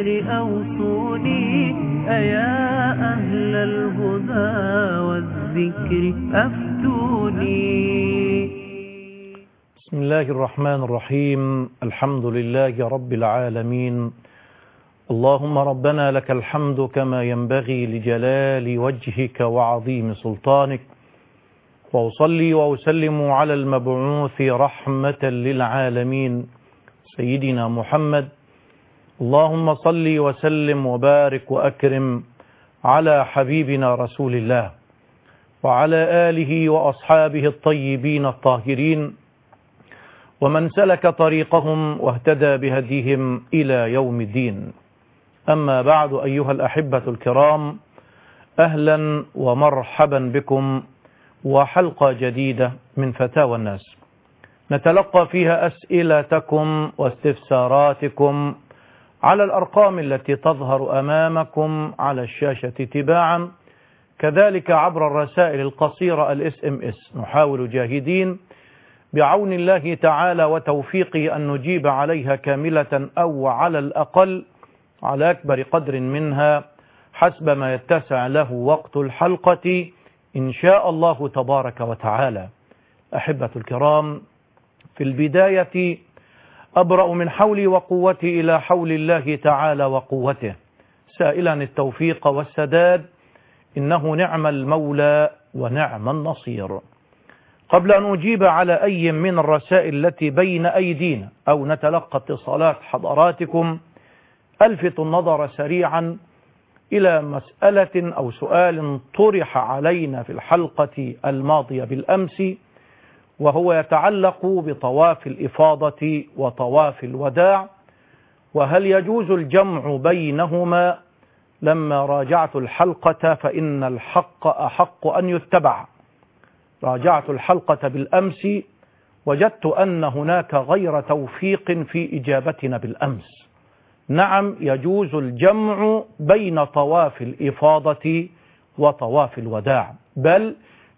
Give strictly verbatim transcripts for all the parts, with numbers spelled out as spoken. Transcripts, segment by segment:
أوصوني أيا أهل الهدى والذكر أفتوني. بسم الله الرحمن الرحيم. الحمد لله رب العالمين. اللهم ربنا لك الحمد كما ينبغي لجلال وجهك وعظيم سلطانك، وأصلي وأسلم على المبعوث رحمة للعالمين سيدنا محمد. اللهم صل وسلم وبارك وأكرم على حبيبنا رسول الله وعلى آله وأصحابه الطيبين الطاهرين ومن سلك طريقهم واهتدى بهديهم إلى يوم الدين. أما بعد، أيها الأحبة الكرام، أهلا ومرحبا بكم وحلقة جديدة من فتاوى الناس نتلقى فيها أسئلتكم واستفساراتكم على الأرقام التي تظهر أمامكم على الشاشة تباعا، كذلك عبر الرسائل القصيرة الاس ام اس. نحاول جاهدين بعون الله تعالى وتوفيقه أن نجيب عليها كاملة أو على الأقل على أكبر قدر منها حسب ما يتسع له وقت الحلقة إن شاء الله تبارك وتعالى. أحبة الكرام، في البداية أبرأ من حولي وقوتي إلى حول الله تعالى وقوته، سائلا التوفيق والسداد، إنه نعم المولى ونعم النصير. قبل أن أجيب على أي من الرسائل التي بين أيدينا أو نتلقى اتصالات حضراتكم، ألفت النظر سريعا إلى مسألة أو سؤال طرح علينا في الحلقة الماضية بالأمس، وهو يتعلق بطواف الإفاضة وطواف الوداع، وهل يجوز الجمع بينهما؟ لما راجعت الحلقة فإن الحق أحق أن يتبع. راجعت الحلقة بالأمس وجدت أن هناك غير توفيق في إجابتنا بالأمس. نعم، يجوز الجمع بين طواف الإفاضة وطواف الوداع، بل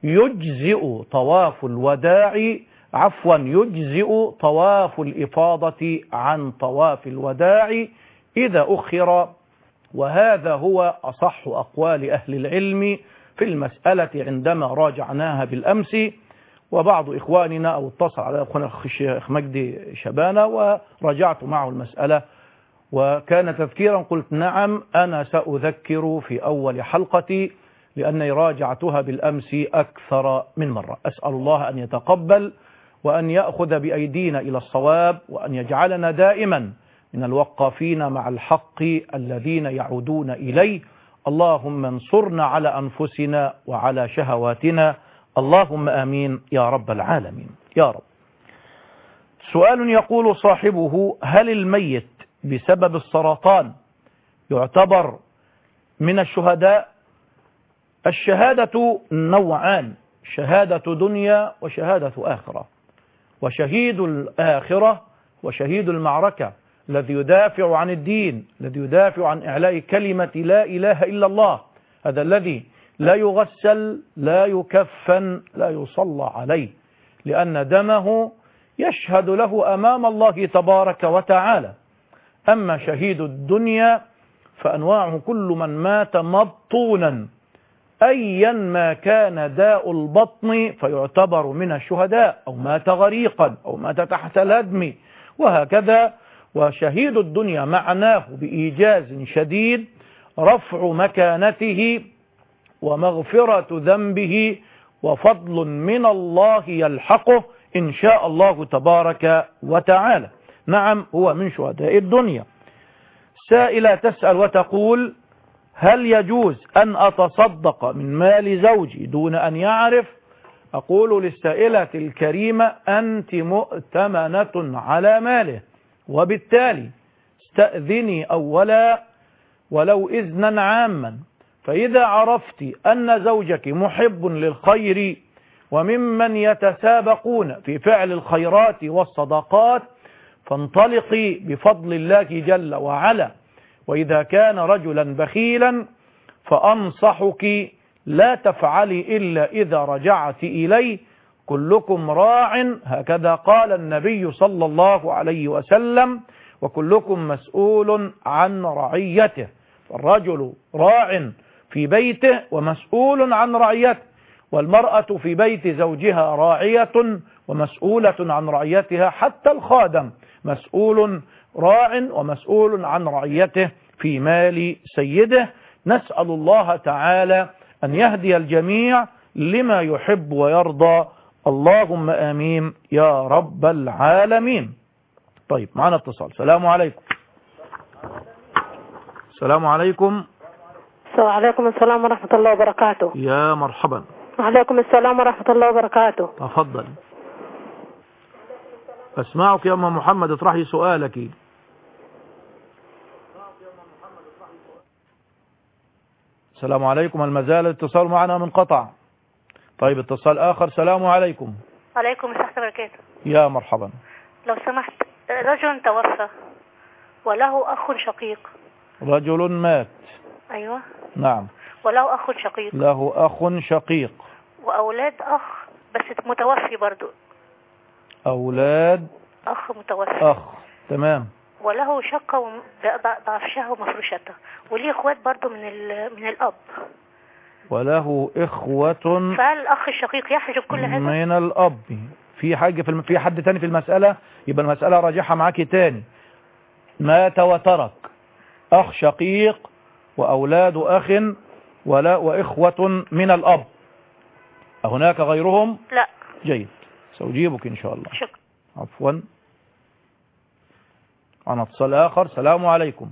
يجزئ طواف الوداع عفوا يجزئ طواف الإفاضة عن طواف الوداع إذا أخر، وهذا هو أصح أقوال أهل العلم في المسألة عندما راجعناها بالأمس. وبعض إخواننا أو اتصل على أخونا الشيخ مجدي شبانة وراجعت معه المسألة وكان تذكيرا، قلت نعم أنا سأذكر في أول حلقتي لأني راجعتها بالأمس أكثر من مرة. أسأل الله أن يتقبل وأن يأخذ بأيدينا إلى الصواب، وأن يجعلنا دائما من الوقافين مع الحق الذين يعودون إليه. اللهم انصرنا على أنفسنا وعلى شهواتنا، اللهم آمين يا رب العالمين يا رب. سؤال يقول صاحبه: هل الميت بسبب السرطان يعتبر من الشهداء؟ الشهادة نوعان: شهادة دنيا وشهادة آخرة. وشهيد الآخرة وشهيد المعركة الذي يدافع عن الدين، الذي يدافع عن إعلاء كلمة لا إله إلا الله، هذا الذي لا يغسل لا يكفن لا يصلى عليه، لأن دمه يشهد له أمام الله تبارك وتعالى. أما شهيد الدنيا فأنواعه كل من مات مبطونا أيا ما كان داء البطن فيعتبر من الشهداء، أو مات غريقا أو مات تحت الهدم وهكذا. وشهيد الدنيا معناه بإيجاز شديد رفع مكانته ومغفرة ذنبه وفضل من الله يلحقه إن شاء الله تبارك وتعالى. نعم، هو من شهداء الدنيا. سائلة تسأل وتقول: هل يجوز أن أتصدق من مال زوجي دون أن يعرف؟ أقول للسائلة الكريمة: أنت مؤتمنة على ماله، وبالتالي استأذني أولا ولو إذنا عاما. فإذا عرفت أن زوجك محب للخير وممن يتسابقون في فعل الخيرات والصدقات فانطلقي بفضل الله جل وعلا. وإذا كان رجلا بخيلا فأنصحك لا تفعلي إلا إذا رجعت إليه، كلكم راع، هكذا قال النبي صلى الله عليه وسلم، وكلكم مسؤول عن رعيته. الرجل راع في بيته ومسؤول عن رعيته، والمرأة في بيت زوجها راعية ومسؤولة عن رعيتها، حتى الخادم مسؤول راع ومسؤول عن رعيته في مال سيده. نسأل الله تعالى أن يهدي الجميع لما يحب ويرضى، اللهم آمين يا رب العالمين. طيب معنا اتصال. السلام عليكم. السلام عليكم. وعليكم السلام ورحمة الله وبركاته. يا مرحبا. وعليكم السلام ورحمة الله وبركاته. تفضل. أسمعك يا أم محمد، اطرحي سؤالك. السلام عليكم. المازال الاتصال معنا منقطع. طيب اتصال آخر. السلام عليكم. وعليكم السلام وبركاته. يا مرحبا. لو سمحت، رجل توفى وله أخ شقيق. رجل مات. أيوة. نعم. وله أخ شقيق. له أخ شقيق. وأولاد أخ بس متوفي برضو. أولاد أخ متوفي. أخ. تمام. وله شقة ضعفشها ومفروشتها، وليه اخوات برضو من من الأب. وله إخوة. فهل الأخ الشقيق يحجب كل هذا؟ من الأب. في حاجة في الم... في حد تاني في المسألة؟ يبقى المسألة راجعها معاكي تاني. مات وترك أخ شقيق وأولاد أخ ولا وإخوة من الأب، هناك غيرهم؟ لا. جيد، سأجيبك إن شاء الله. شكرا. عفوا. عن اتصال آخر. السلام عليكم.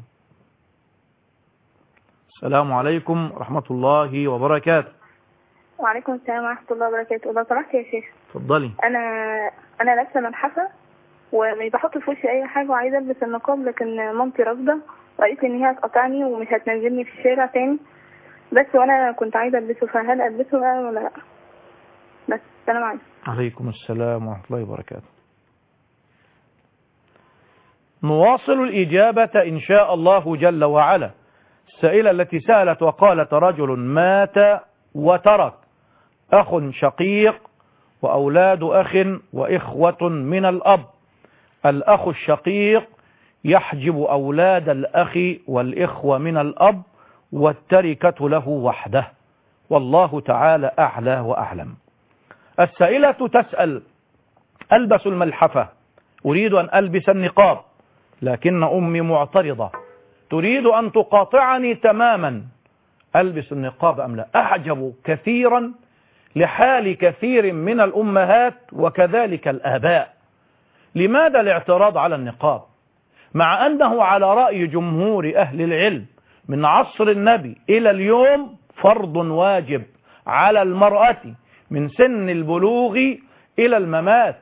السلام عليكم ورحمة الله وبركاته. وعليكم السلام ورحمة الله وبركاته. لو سمحت يا شيخ. اتفضلي. أنا أنا لابسة ملحفة ومش بحط في وشي أي حاجة وعايزة ألبس النقاب، لكن مامتي رافضة وقالت لي إن هي هتقطعني ومش هتنزلني في الشارع تاني، بس وأنا كنت عايزة ألبسه، فهل ألبسه بقى ولا لأ؟ بس السلام عليكم. عليكم السلام ورحمة الله وبركاته. نواصل الإجابة إن شاء الله جل وعلا. السائلة التي سألت وقالت رجل مات وترك أخ شقيق وأولاد أخ وإخوة من الأب. الأخ الشقيق يحجب أولاد الأخ والإخوة من الأب، والتركة له وحده، والله تعالى أعلى وأعلم. السائلة تسأل: ألبس الملحفة، أريد أن ألبس النقاب، لكن أمي معترضة تريد أن تقاطعني تماما، ألبس النقاب أم لا؟ أعجب كثيرا لحال كثير من الأمهات وكذلك الآباء. لماذا الاعتراض على النقاب مع أنه على رأي جمهور أهل العلم من عصر النبي إلى اليوم فرض واجب على المرأة من سن البلوغ إلى الممات؟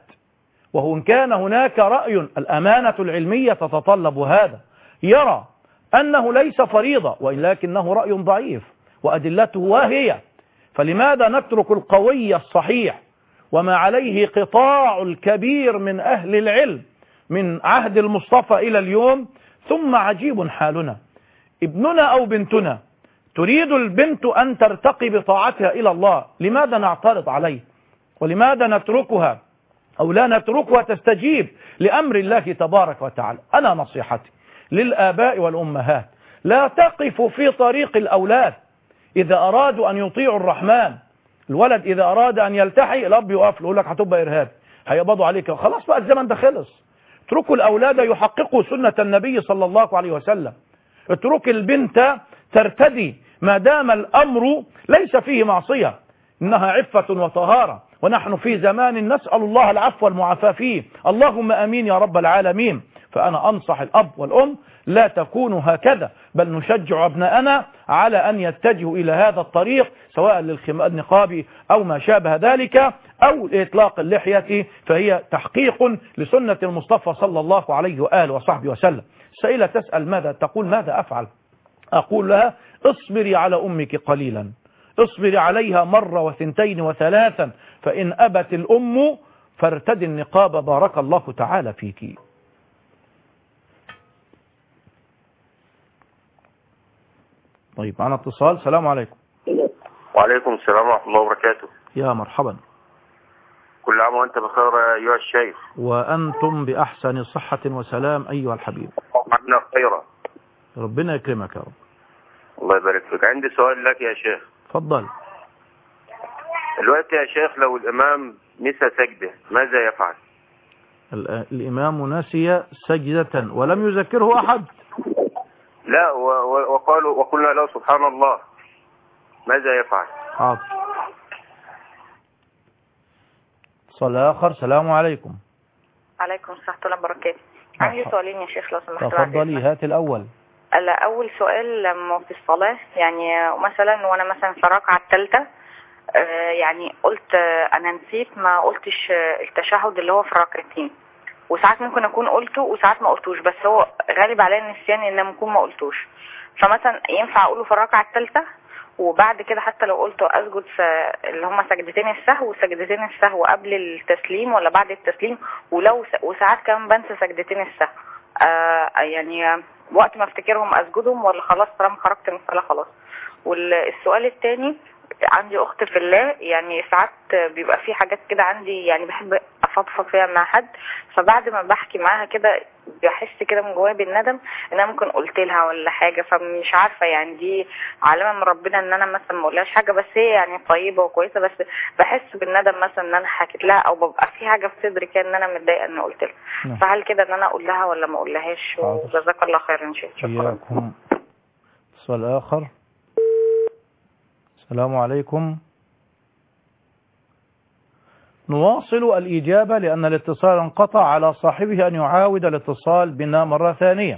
وإن كان هناك رأي، الأمانة العلمية تتطلب هذا، يرى أنه ليس فريضة، ولكنه رأي ضعيف وأدلته واهية. فلماذا نترك القوي الصحيح وما عليه قطاع الكبير من أهل العلم من عهد المصطفى إلى اليوم؟ ثم عجيب حالنا، ابننا أو بنتنا تريد البنت أن ترتقي بطاعتها إلى الله، لماذا نعترض عليه؟ ولماذا نتركها أو لا نتركها تستجيب لأمر الله تبارك وتعالى؟ أنا نصيحتي للآباء والأمهات: لا تقفوا في طريق الأولاد. إذا أرادوا أن يطيعوا الرحمن، الولد إذا أراد أن يلتحي الأب يقف له يقول لك هتبقى إرهاب، هيقبضوا عليك، خلاص بقى الزمن ده خلص. اتركوا الأولاد يحققوا سنة النبي صلى الله عليه وسلم. اترك البنت ترتدي ما دام الأمر ليس فيه معصية، إنها عفة وطهارة، ونحن في زمان نسأل الله العفو والمعافاة فيه، اللهم أمين يا رب العالمين. فأنا أنصح الأب والأم: لا تكونوا هكذا، بل نشجع أبناءنا على أن يتجهوا إلى هذا الطريق، سواء للنقاب أو ما شابه ذلك أو إطلاق اللحية، فهي تحقيق لسنة المصطفى صلى الله عليه وآله وصحبه وسلم. السائلة تسأل: ماذا تقول؟ ماذا أفعل؟ أقول لها: اصبري على أمك قليلا، اصبري عليها مرة وثنتين وثلاثا، فإن أبت الأم فارتدي النقاب بارك الله تعالى فيك. طيب معنا اتصال. السلام عليكم. وعليكم السلام ورحمة الله وبركاته. يا مرحبا. كل عام وأنت بخير أيها الشيخ. وأنتم بأحسن صحة وسلام أيها الحبيب. عنا خيرا. ربنا يكرمك يا رب. الله يبارك فيك. عندي سؤال لك يا شيخ. تفضل. دلوقتي يا شيخ لو الإمام نسى سجدة ماذا يفعل؟ الإمام نسي سجدة ولم يذكره أحد؟ لا وقالوا وقلنا له سبحان الله ماذا يفعل؟ حاضر. صلاة آخر. السلام عليكم. عليكم السلام ورحمة الله وبركاته. عندي سؤالين يا شيخ لو سمحت. تفضلي. هات الأول. أول سؤال لما في الصلاة يعني مثلا وأنا مثلا في الركعة الثالثة يعني قلت أنا نسيت ما قلتش التشهد اللي هو في الركعتين، وساعات ممكن أكون قلته وساعات ما قلتوش، بس هو غالب عليا النسيان إن ممكن ما قلتوش. فمثلا ينفع أقوله في الركعة الثالثة وبعد كده حتى لو قلته أسجد اللي هم سجدتين السهو وسجدتين السهو قبل التسليم ولا بعد التسليم، ولو وساعات كمان بنسى سجدتين السهو آه يعني وقت ما افتكرهم أسجدهم ولا خلاص طالما خرجت من الصلاة خلاص. والسؤال الثاني عندي أخت في الله يعني ساعات بيبقى في حاجات كده عندي يعني بحب أفضفض فيها مع حد، فبعد ما بحكي معاها كده بحس كده من جوايا بالندم ان انا ممكن قلت لها ولا حاجه، فمش عارفه يعني دي علامه من ربنا ان انا مثلا ما اقولهاش حاجه بس هي يعني طيبه وكويسه، بس بحس بالندم مثلا ان انا حكيت لها او ببقى في حاجه في صدري كده ان انا متضايقه ان قلت لها. فهل كده ان انا اقول لها ولا ما اقولهاش؟ وجزاك الله خيرا ان شاء الله. شكرا. سؤال اخر. السلام عليكم. نواصل الإجابة لأن الاتصال انقطع، على صاحبه أن يعاود الاتصال بنا مرة ثانية.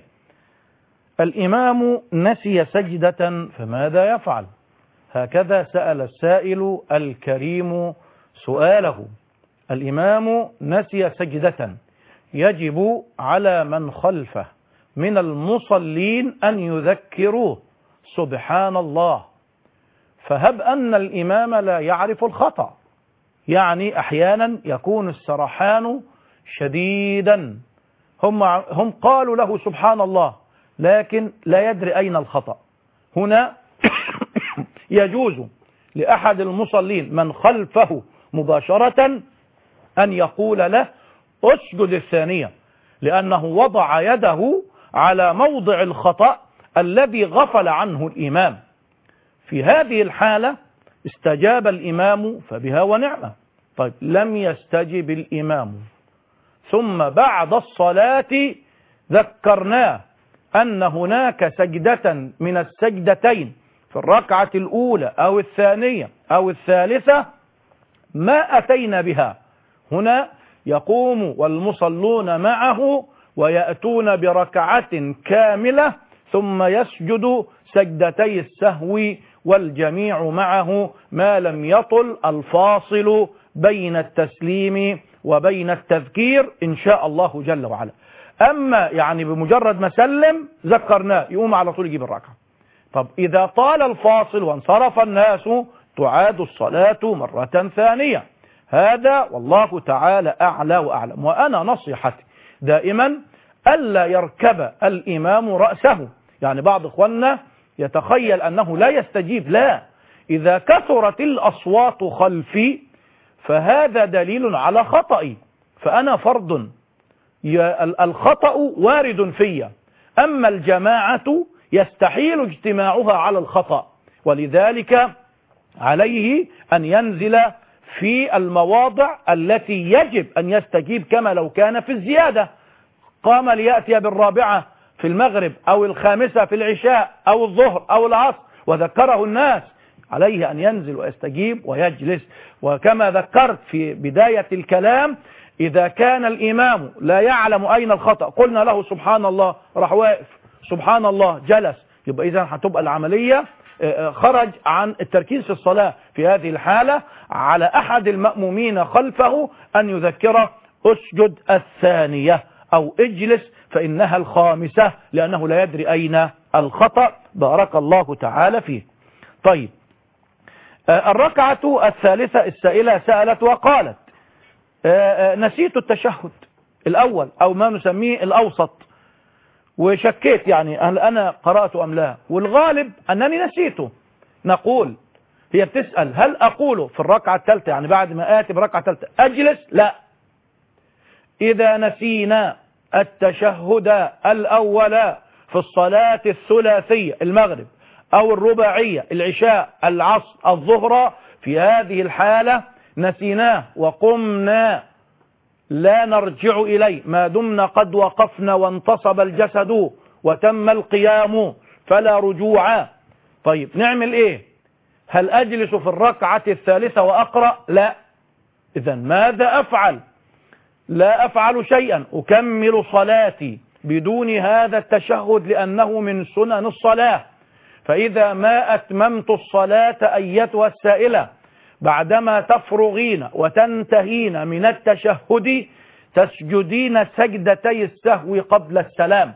الإمام نسي سجدة فماذا يفعل؟ هكذا سأل السائل الكريم سؤاله. الإمام نسي سجدة، يجب على من خلفه من المصلين أن يذكروه سبحان الله. فهب أن الإمام لا يعرف الخطأ، يعني أحيانا يكون السرحان شديدا، هم هم قالوا له سبحان الله لكن لا يدري أين الخطأ. هنا يجوز لأحد المصلين من خلفه مباشرة أن يقول له اسجد الثانية، لأنه وضع يده على موضع الخطأ الذي غفل عنه الإمام. في هذه الحالة استجاب الإمام فبها ونعمة. طيب لم يستجب الإمام ثم بعد الصلاة ذكرناه أن هناك سجدة من السجدتين في الركعة الأولى أو الثانية أو الثالثة ما أتينا بها. هنا يقوم والمصلون معه ويأتون بركعة كاملة ثم يسجد سجدتي السهو والجميع معه ما لم يطل الفاصل بين التسليم وبين التذكير إن شاء الله جل وعلا. أما يعني بمجرد ما سلم ذكرناه يقوم على طول يجيب الركعة. طب إذا طال الفاصل وانصرف الناس تعاد الصلاة مرة ثانية. هذا والله تعالى أعلى وأعلم. وأنا نصيحتي دائما ألا يركب الإمام رأسه. يعني بعض إخواننا يتخيل أنه لا يستجيب، لا، إذا كثرت الأصوات خلفي فهذا دليل على خطئي، فأنا فرد الخطأ وارد في، أما الجماعة يستحيل اجتماعها على الخطأ، ولذلك عليه أن ينزل في المواضع التي يجب أن يستجيب كما لو كان في الزيادة. قام ليأتي بالرابعة في المغرب أو الخامسة في العشاء أو الظهر أو العصر وذكره الناس، عليه أن ينزل ويستجيب ويجلس. وكما ذكرت في بداية الكلام إذا كان الإمام لا يعلم أين الخطأ قلنا له سبحان الله راح واقف، سبحان الله جلس، يبقى إذا هتبقى العملية خرج عن التركيز في الصلاة. في هذه الحالة على أحد المأمومين خلفه أن يذكره اسجد الثانية أو اجلس فإنها الخامسة، لأنه لا يدري أين الخطأ. بارك الله تعالى فيه. طيب الركعة الثالثة السائلة سألت وقالت نسيت التشهد الأول أو ما نسميه الأوسط وشكيت يعني هل أنا قرأت أم لا، والغالب أنني نسيته. نقول هي بتسأل هل أقوله في الركعة الثالثة يعني بعد ما آتي بركعة الثالثة أجلس؟ لا. إذا نسينا التشهد الأول في الصلاة الثلاثية المغرب أو الرباعية العشاء العصر الظهر، في هذه الحالة نسيناه وقمنا لا نرجع إليه ما دمنا قد وقفنا وانتصب الجسد وتم القيام، فلا رجوع. طيب نعمل إيه؟ هل أجلس في الركعة الثالثة وأقرأ؟ لا. إذن ماذا أفعل؟ لا أفعل شيئا، أكمل صلاتي بدون هذا التشهد لأنه من سنن الصلاة. فإذا ما أتممت الصلاة أيتها السائلة بعدما تفرغين وتنتهين من التشهد تسجدين سجدتي السهو قبل السلام،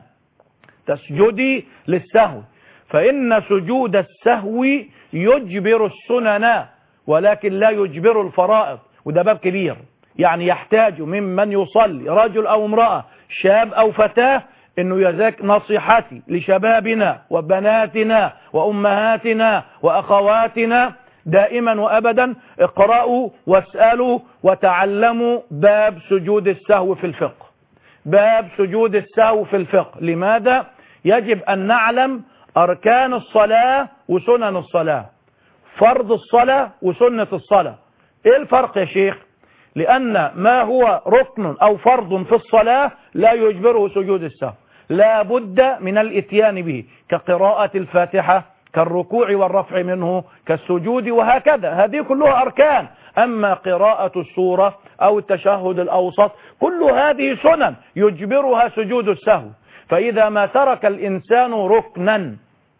تسجدي للسهو، فإن سجود السهو يجبر السنن ولكن لا يجبر الفرائض، وده باب كبير. يعني يحتاج ممن يصلي رجل أو امرأة شاب أو فتاة انه يذاك نصيحتي لشبابنا وبناتنا وأمهاتنا وأخواتنا دائما وأبدا: اقرأوا واسألوا وتعلموا باب سجود السهو في الفقه. باب سجود السهو في الفقه. لماذا؟ يجب أن نعلم أركان الصلاة وسنن الصلاة، فرض الصلاة وسنة الصلاة. ايه الفرق يا شيخ؟ لأن ما هو ركن أو فرض في الصلاة لا يجبره سجود السهو، لا بد من الاتيان به، كقراءة الفاتحة، كالركوع والرفع منه، كالسجود، وهكذا. هذه كلها أركان. أما قراءة السورة أو التشهد الأوسط كل هذه سنن يجبرها سجود السهو. فإذا ما ترك الإنسان ركنا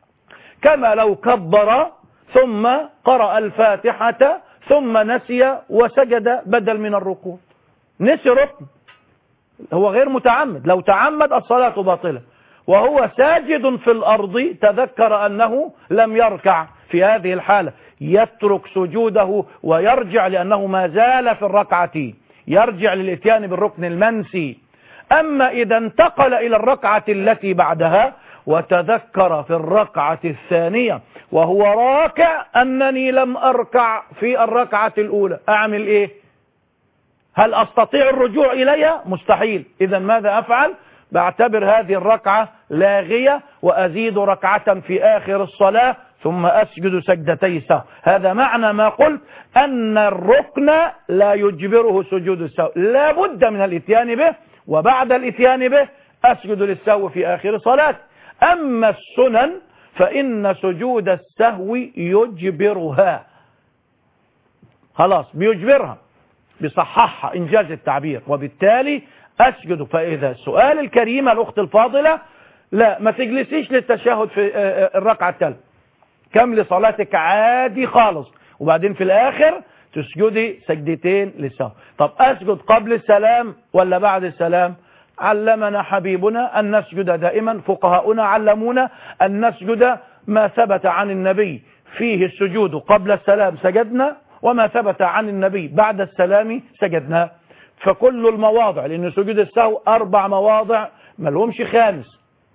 كما لو كبر ثم قرأ الفاتحة ثم نسي وسجد بدل من الركوع، نسي ركن، هو غير متعمد. لو تعمد الصلاة باطلة، وهو ساجد في الأرض تذكر أنه لم يركع، في هذه الحالة يترك سجوده ويرجع لأنه ما زال في الركعة، يرجع للإتيان بالركن المنسي. أما إذا انتقل إلى الركعة التي بعدها وتذكر في الركعة الثانية وهو راكع أنني لم أركع في الركعة الأولى، أعمل إيه؟ هل أستطيع الرجوع إليها؟ مستحيل. إذا ماذا أفعل؟ بعتبر هذه الركعة لاغية وأزيد ركعة في آخر الصلاة ثم أسجد سجدتي سهو. هذا معنى ما قلت أن الركن لا يجبره سجود السهو، لا بد من الاتيان به، وبعد الاتيان به أسجد للسهو في آخر صلاة. أما السنن فإن سجود السهو يجبرها، خلاص بيجبرها، بصححها إنجاز التعبير، وبالتالي أسجد. فإذا السؤال الكريم الأخت الفاضلة: لا ما تجلسيش للتشهد في الركعة الثالثة، كملي صلاتك عادي خالص، وبعدين في الآخر تسجدي سجدتين للسهو. طب أسجد قبل السلام ولا بعد السلام؟ علمنا حبيبنا أن نسجد دائما، فقهاؤنا علمونا أن نسجد ما ثبت عن النبي فيه السجود قبل السلام سجدنا، وما ثبت عن النبي بعد السلام سجدنا. فكل المواضع، لأن سجود السهو أربع مواضع ما لهمش خامس: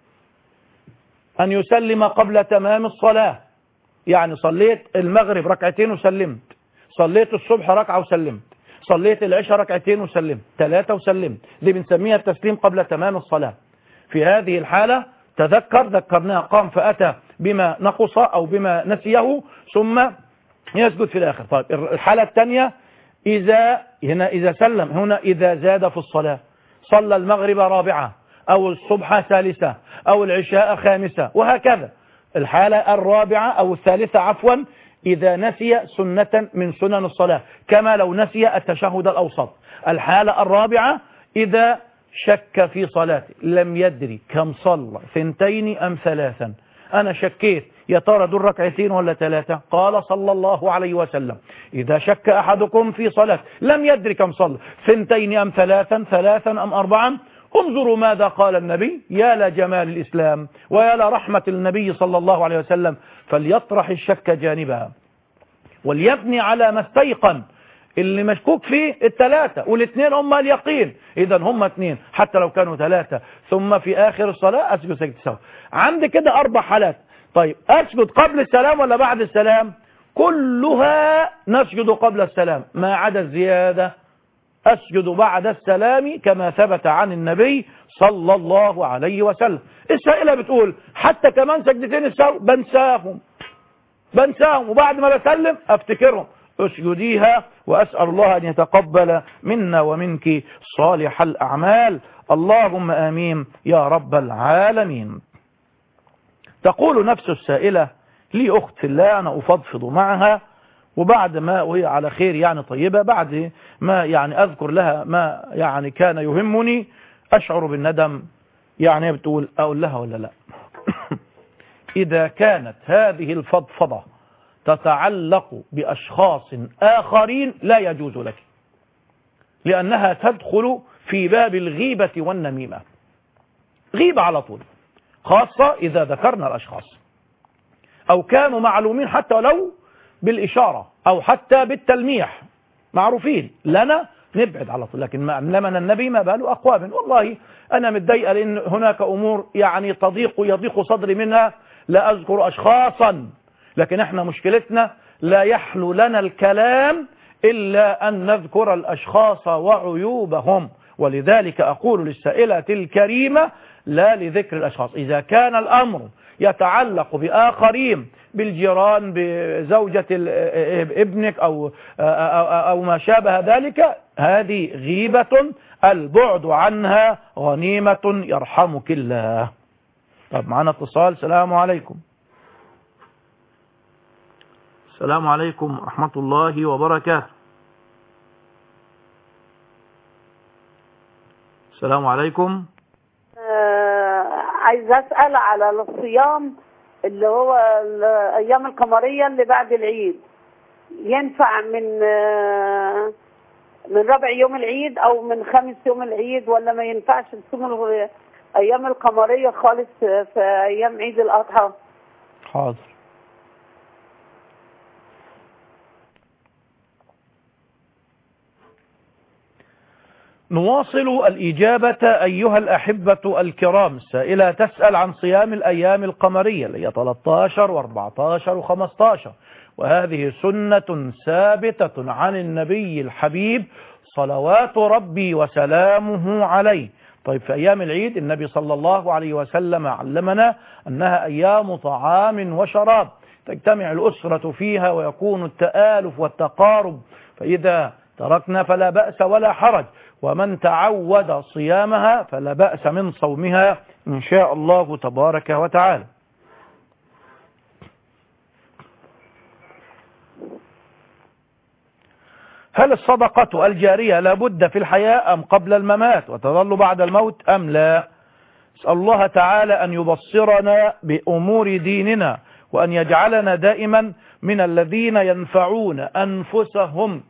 أن يسلم قبل تمام الصلاة، يعني صليت المغرب ركعتين وسلمت، صليت الصبح ركعة وسلمت، صليت العشاء ركعتين وسلمت، ثلاثة وسلمت، دي بنسميها التسليم قبل تمام الصلاة. في هذه الحالة تذكر، ذكرناه، قام فأتى بما نقص أو بما نسيه ثم يسجد في الآخر. طيب الحالة الثانية: إذا هنا إذا سلم، هنا إذا زاد في الصلاة، صلى المغرب رابعة أو الصبح ثالثة أو العشاء خامسة وهكذا. الحالة الرابعة أو الثالثة عفوا إذا نسي سنة من سنن الصلاة، كما لو نسي التشهد الأوسط. الحالة الرابعة إذا شك في صلاته، لم يدري كم صلى، ثنتين أم ثلاثا، أنا شكيت يا ترى دول ركعتين ولا ثلاثة. قال صلى الله عليه وسلم: إذا شك أحدكم في صلاة لم يدري كم صلى، ثنتين أم ثلاثا، ثلاثا أم أربعا، انظروا ماذا قال النبي. يا لجمال الإسلام ويا لرحمة النبي صلى الله عليه وسلم. فليطرح الشك جانبها وليبني على ما استيقن. اللي مشكوك فيه الثلاثة والاثنين هم اليقين، إذا هم اثنين حتى لو كانوا ثلاثة. ثم في آخر الصلاة أسجد سجد سهو. عندي كده أربع حالات. طيب أسجد قبل السلام ولا بعد السلام؟ كلها نسجد قبل السلام ما عدا الزيادة أسجد بعد السلام كما ثبت عن النبي صلى الله عليه وسلم. السائلة بتقول حتى كمان سجدتين السهو بنساهم بنساهم وبعد ما بسلم أفتكرهم. اسجديها وأسأل الله أن يتقبل منا ومنك صالح الأعمال، اللهم آمين يا رب العالمين. تقول نفس السائلة لي أخت في الله أنا أفضفض معها، وبعد ما وهي على خير يعني طيبة، بعد ما يعني أذكر لها ما يعني كان يهمني أشعر بالندم. يعني بتقول أقول لها ولا لا؟ إذا كانت هذه الفضفضة تتعلق بأشخاص آخرين لا يجوز لك، لأنها تدخل في باب الغيبة والنميمة. غيبة على طول، خاصة إذا ذكرنا الأشخاص أو كانوا معلومين حتى لو بالإشارة أو حتى بالتلميح، معروفين لنا نبعد على طول. لكن ما علمنا النبي ما باله أقوام والله أنا متضايقة لأن هناك أمور يعني تضيق يضيق صدري منها، لا أذكر أشخاصا، لكن احنا مشكلتنا لا يحلو لنا الكلام إلا أن نذكر الأشخاص وعيوبهم. ولذلك أقول للسائلة الكريمة لا لذكر الأشخاص. إذا كان الأمر يتعلق بآخرين بالجيران بزوجة ابنك أو, أو ما شابه ذلك، هذه غيبة البعد عنها غنيمة يرحمك الله. طب معنا اتصال. السلام عليكم. السلام عليكم ورحمة الله وبركاته. السلام عليكم. آه عايز أسأل على الصيام اللي هو الأيام القمرية اللي بعد العيد، ينفع من آه من ربع يوم العيد أو من خامس يوم العيد، ولا ما ينفعش نصوم الأيام القمرية خالص في أيام عيد الأضحى؟ حاضر. نواصل الإجابة أيها الأحبة الكرام. السائلة تسأل عن صيام الأيام القمرية اللي هي ثلاثة عشر وأربعة عشر وخمسة عشر، وهذه سنة ثابتة عن النبي الحبيب صلوات ربي وسلامه عليه. طيب في أيام العيد النبي صلى الله عليه وسلم علمنا أنها أيام طعام وشراب تجتمع الأسرة فيها ويكون التآلف والتقارب، فإذا تركنا فلا بأس ولا حرج، ومن تعود صيامها فلا بأس من صومها إن شاء الله تبارك وتعالى. هل الصدقة الجارية لابد في الحياة أم قبل الممات وتظل بعد الموت أم لا؟ أسأل الله تعالى أن يبصرنا بأمور ديننا وأن يجعلنا دائما من الذين ينفعون أنفسهم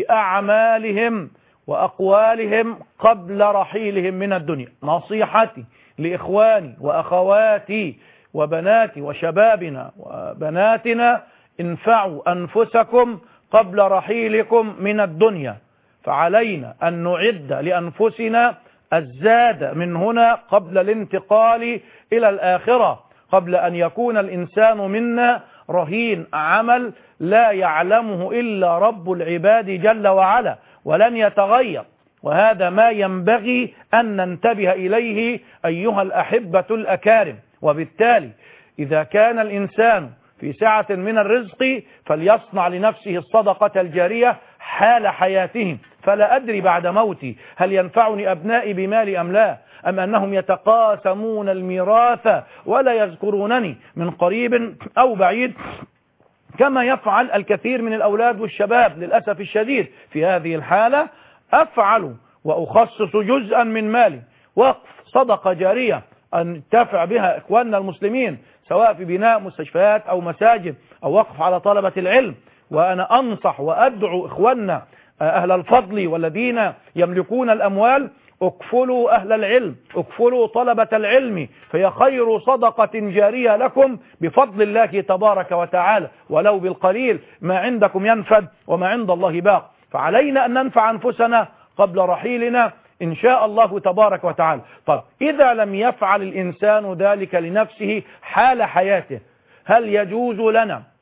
بأعمالهم وأقوالهم قبل رحيلهم من الدنيا. نصيحتي لإخواني وأخواتي وبناتي وشبابنا وبناتنا: انفعوا أنفسكم قبل رحيلكم من الدنيا، فعلينا أن نعد لأنفسنا الزاد من هنا قبل الانتقال إلى الآخرة، قبل أن يكون الإنسان منا رهين عمل لا يعلمه إلا رب العباد جل وعلا ولن يتغير. وهذا ما ينبغي أن ننتبه إليه أيها الأحبة الأكارم. وبالتالي إذا كان الإنسان في سعة من الرزق فليصنع لنفسه الصدقة الجارية حال حياته، فلا أدري بعد موتي هل ينفعني أبنائي بمالي أم لا، أم أنهم يتقاسمون الميراث ولا يذكرونني من قريب أو بعيد كما يفعل الكثير من الأولاد والشباب للأسف الشديد. في هذه الحالة أفعل وأخصص جزءا من مالي وقف صدقة جارية أنتفع بها إخواننا المسلمين، سواء في بناء مستشفيات أو مساجد أو وقف على طلبة العلم. وأنا أنصح وأدعو إخواننا أهل الفضل والذين يملكون الأموال: اكفلوا أهل العلم، اكفلوا طلبة العلم، فهي خير صدقة جارية لكم بفضل الله تبارك وتعالى، ولو بالقليل ما عندكم ينفد وما عند الله باق. فعلينا أن ننفع أنفسنا قبل رحيلنا إن شاء الله تبارك وتعالى. طب إذا لم يفعل الإنسان ذلك لنفسه حال حياته، هل يجوز لنا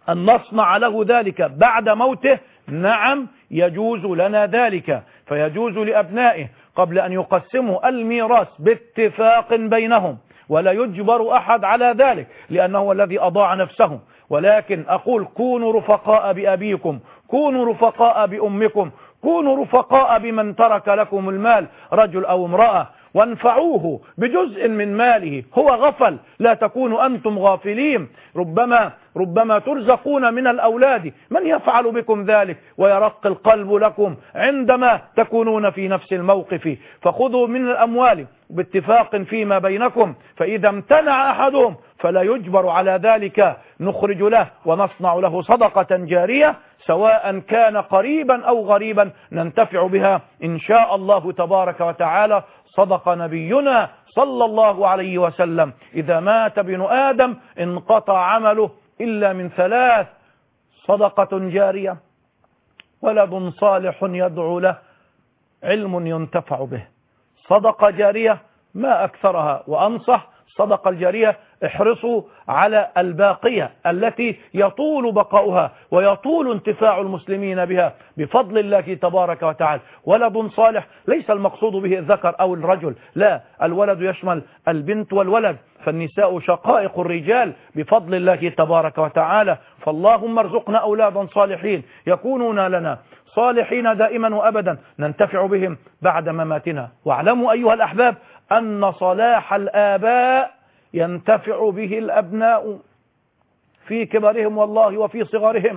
أن نصنع له ذلك بعد موته، نعم يجوز لنا ذلك. فيجوز لأبنائه قبل أن يقسموا الميراث باتفاق بينهم، ولا يجبر أحد على ذلك لأنه هو الذي أضاع نفسه. ولكن أقول كونوا رفقاء بأبيكم، كونوا رفقاء بأمكم، كونوا رفقاء بمن ترك لكم المال، رجل أو امرأة، وانفعوه بجزء من ماله. هو غفل، لا تكونوا أنتم غافلين. ربما ربما ترزقون من الأولاد من يفعل بكم ذلك ويرق القلب لكم عندما تكونون في نفس الموقف. فخذوا من الأموال باتفاق فيما بينكم، فإذا امتنع أحدهم فلا يجبر على ذلك، نخرج له ونصنع له صدقة جارية، سواء كان قريبا أو غريبا ننتفع بها إن شاء الله تبارك وتعالى. صدق نبينا صلى الله عليه وسلم: إذا مات ابن آدم انقطع عمله إلا من ثلاث: صدقة جارية، ولد صالح يدعو له، علم ينتفع به. صدقة جارية ما أكثرها، وأنصح الصدقة الجارية احرصوا على الباقية التي يطول بقاؤها ويطول انتفاع المسلمين بها بفضل الله تبارك وتعالى. ولد صالح ليس المقصود به الذكر أو الرجل، لا، الولد يشمل البنت والولد، فالنساء شقائق الرجال بفضل الله تبارك وتعالى. فاللهم ارزقنا أولادا صالحين يكونون لنا صالحين دائما وأبدا ننتفع بهم بعد مماتنا. واعلموا أيها الأحباب أن صلاح الآباء ينتفع به الأبناء في كبرهم والله وفي صغرهم،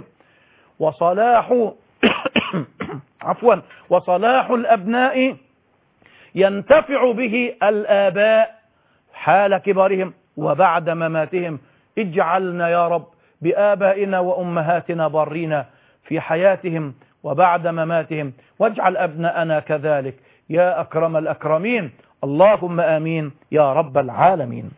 وصلاح عفوا وصلاح الأبناء ينتفع به الآباء حال كبرهم وبعد مماتهم. اجعلنا يا رب بآبائنا وأمهاتنا بارين في حياتهم وبعد مماتهم، واجعل أبناءنا كذلك يا أكرم الأكرمين. اللهم آمين يا رب العالمين.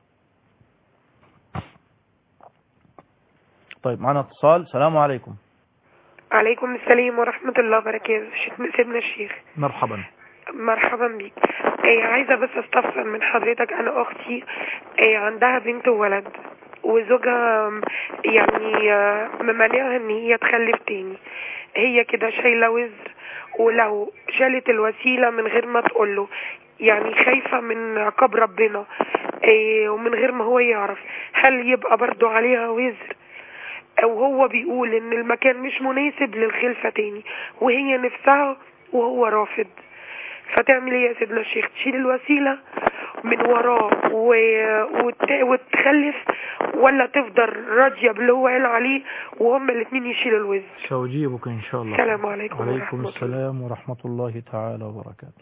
طيب معنا اتصال. السلام عليكم. عليكم السلام ورحمة الله وبركاته. سيدنا الشيخ. مرحبا. مرحبا بيك. ايه عايزة بس استفسر من حضرتك، انا اختي ايه عندها بنت وولد، وزوجها يعني ممانعها ان هي تخلف تاني. هي كده شايلة وزر، ولو شالت الوسيلة من غير ما تقوله، يعني خايفة من عقاب ربنا ايه ومن غير ما هو يعرف، هل يبقى برضو عليها وزر؟ او هو بيقول ان المكان مش مناسب للخلفة تاني وهي نفسها وهو رافض، فتعمل ايه يا سيدنا الشيخ؟ تشيل الوسيلة من وراه و... وت... وتخلف، ولا تفضل راضية باللي هو قال عليه وهم الاثنين يشيلوا الوزر؟ سأجيبك إن شاء الله. السلام عليكم. وعليكم السلام ورحمة الله تعالى وبركاته.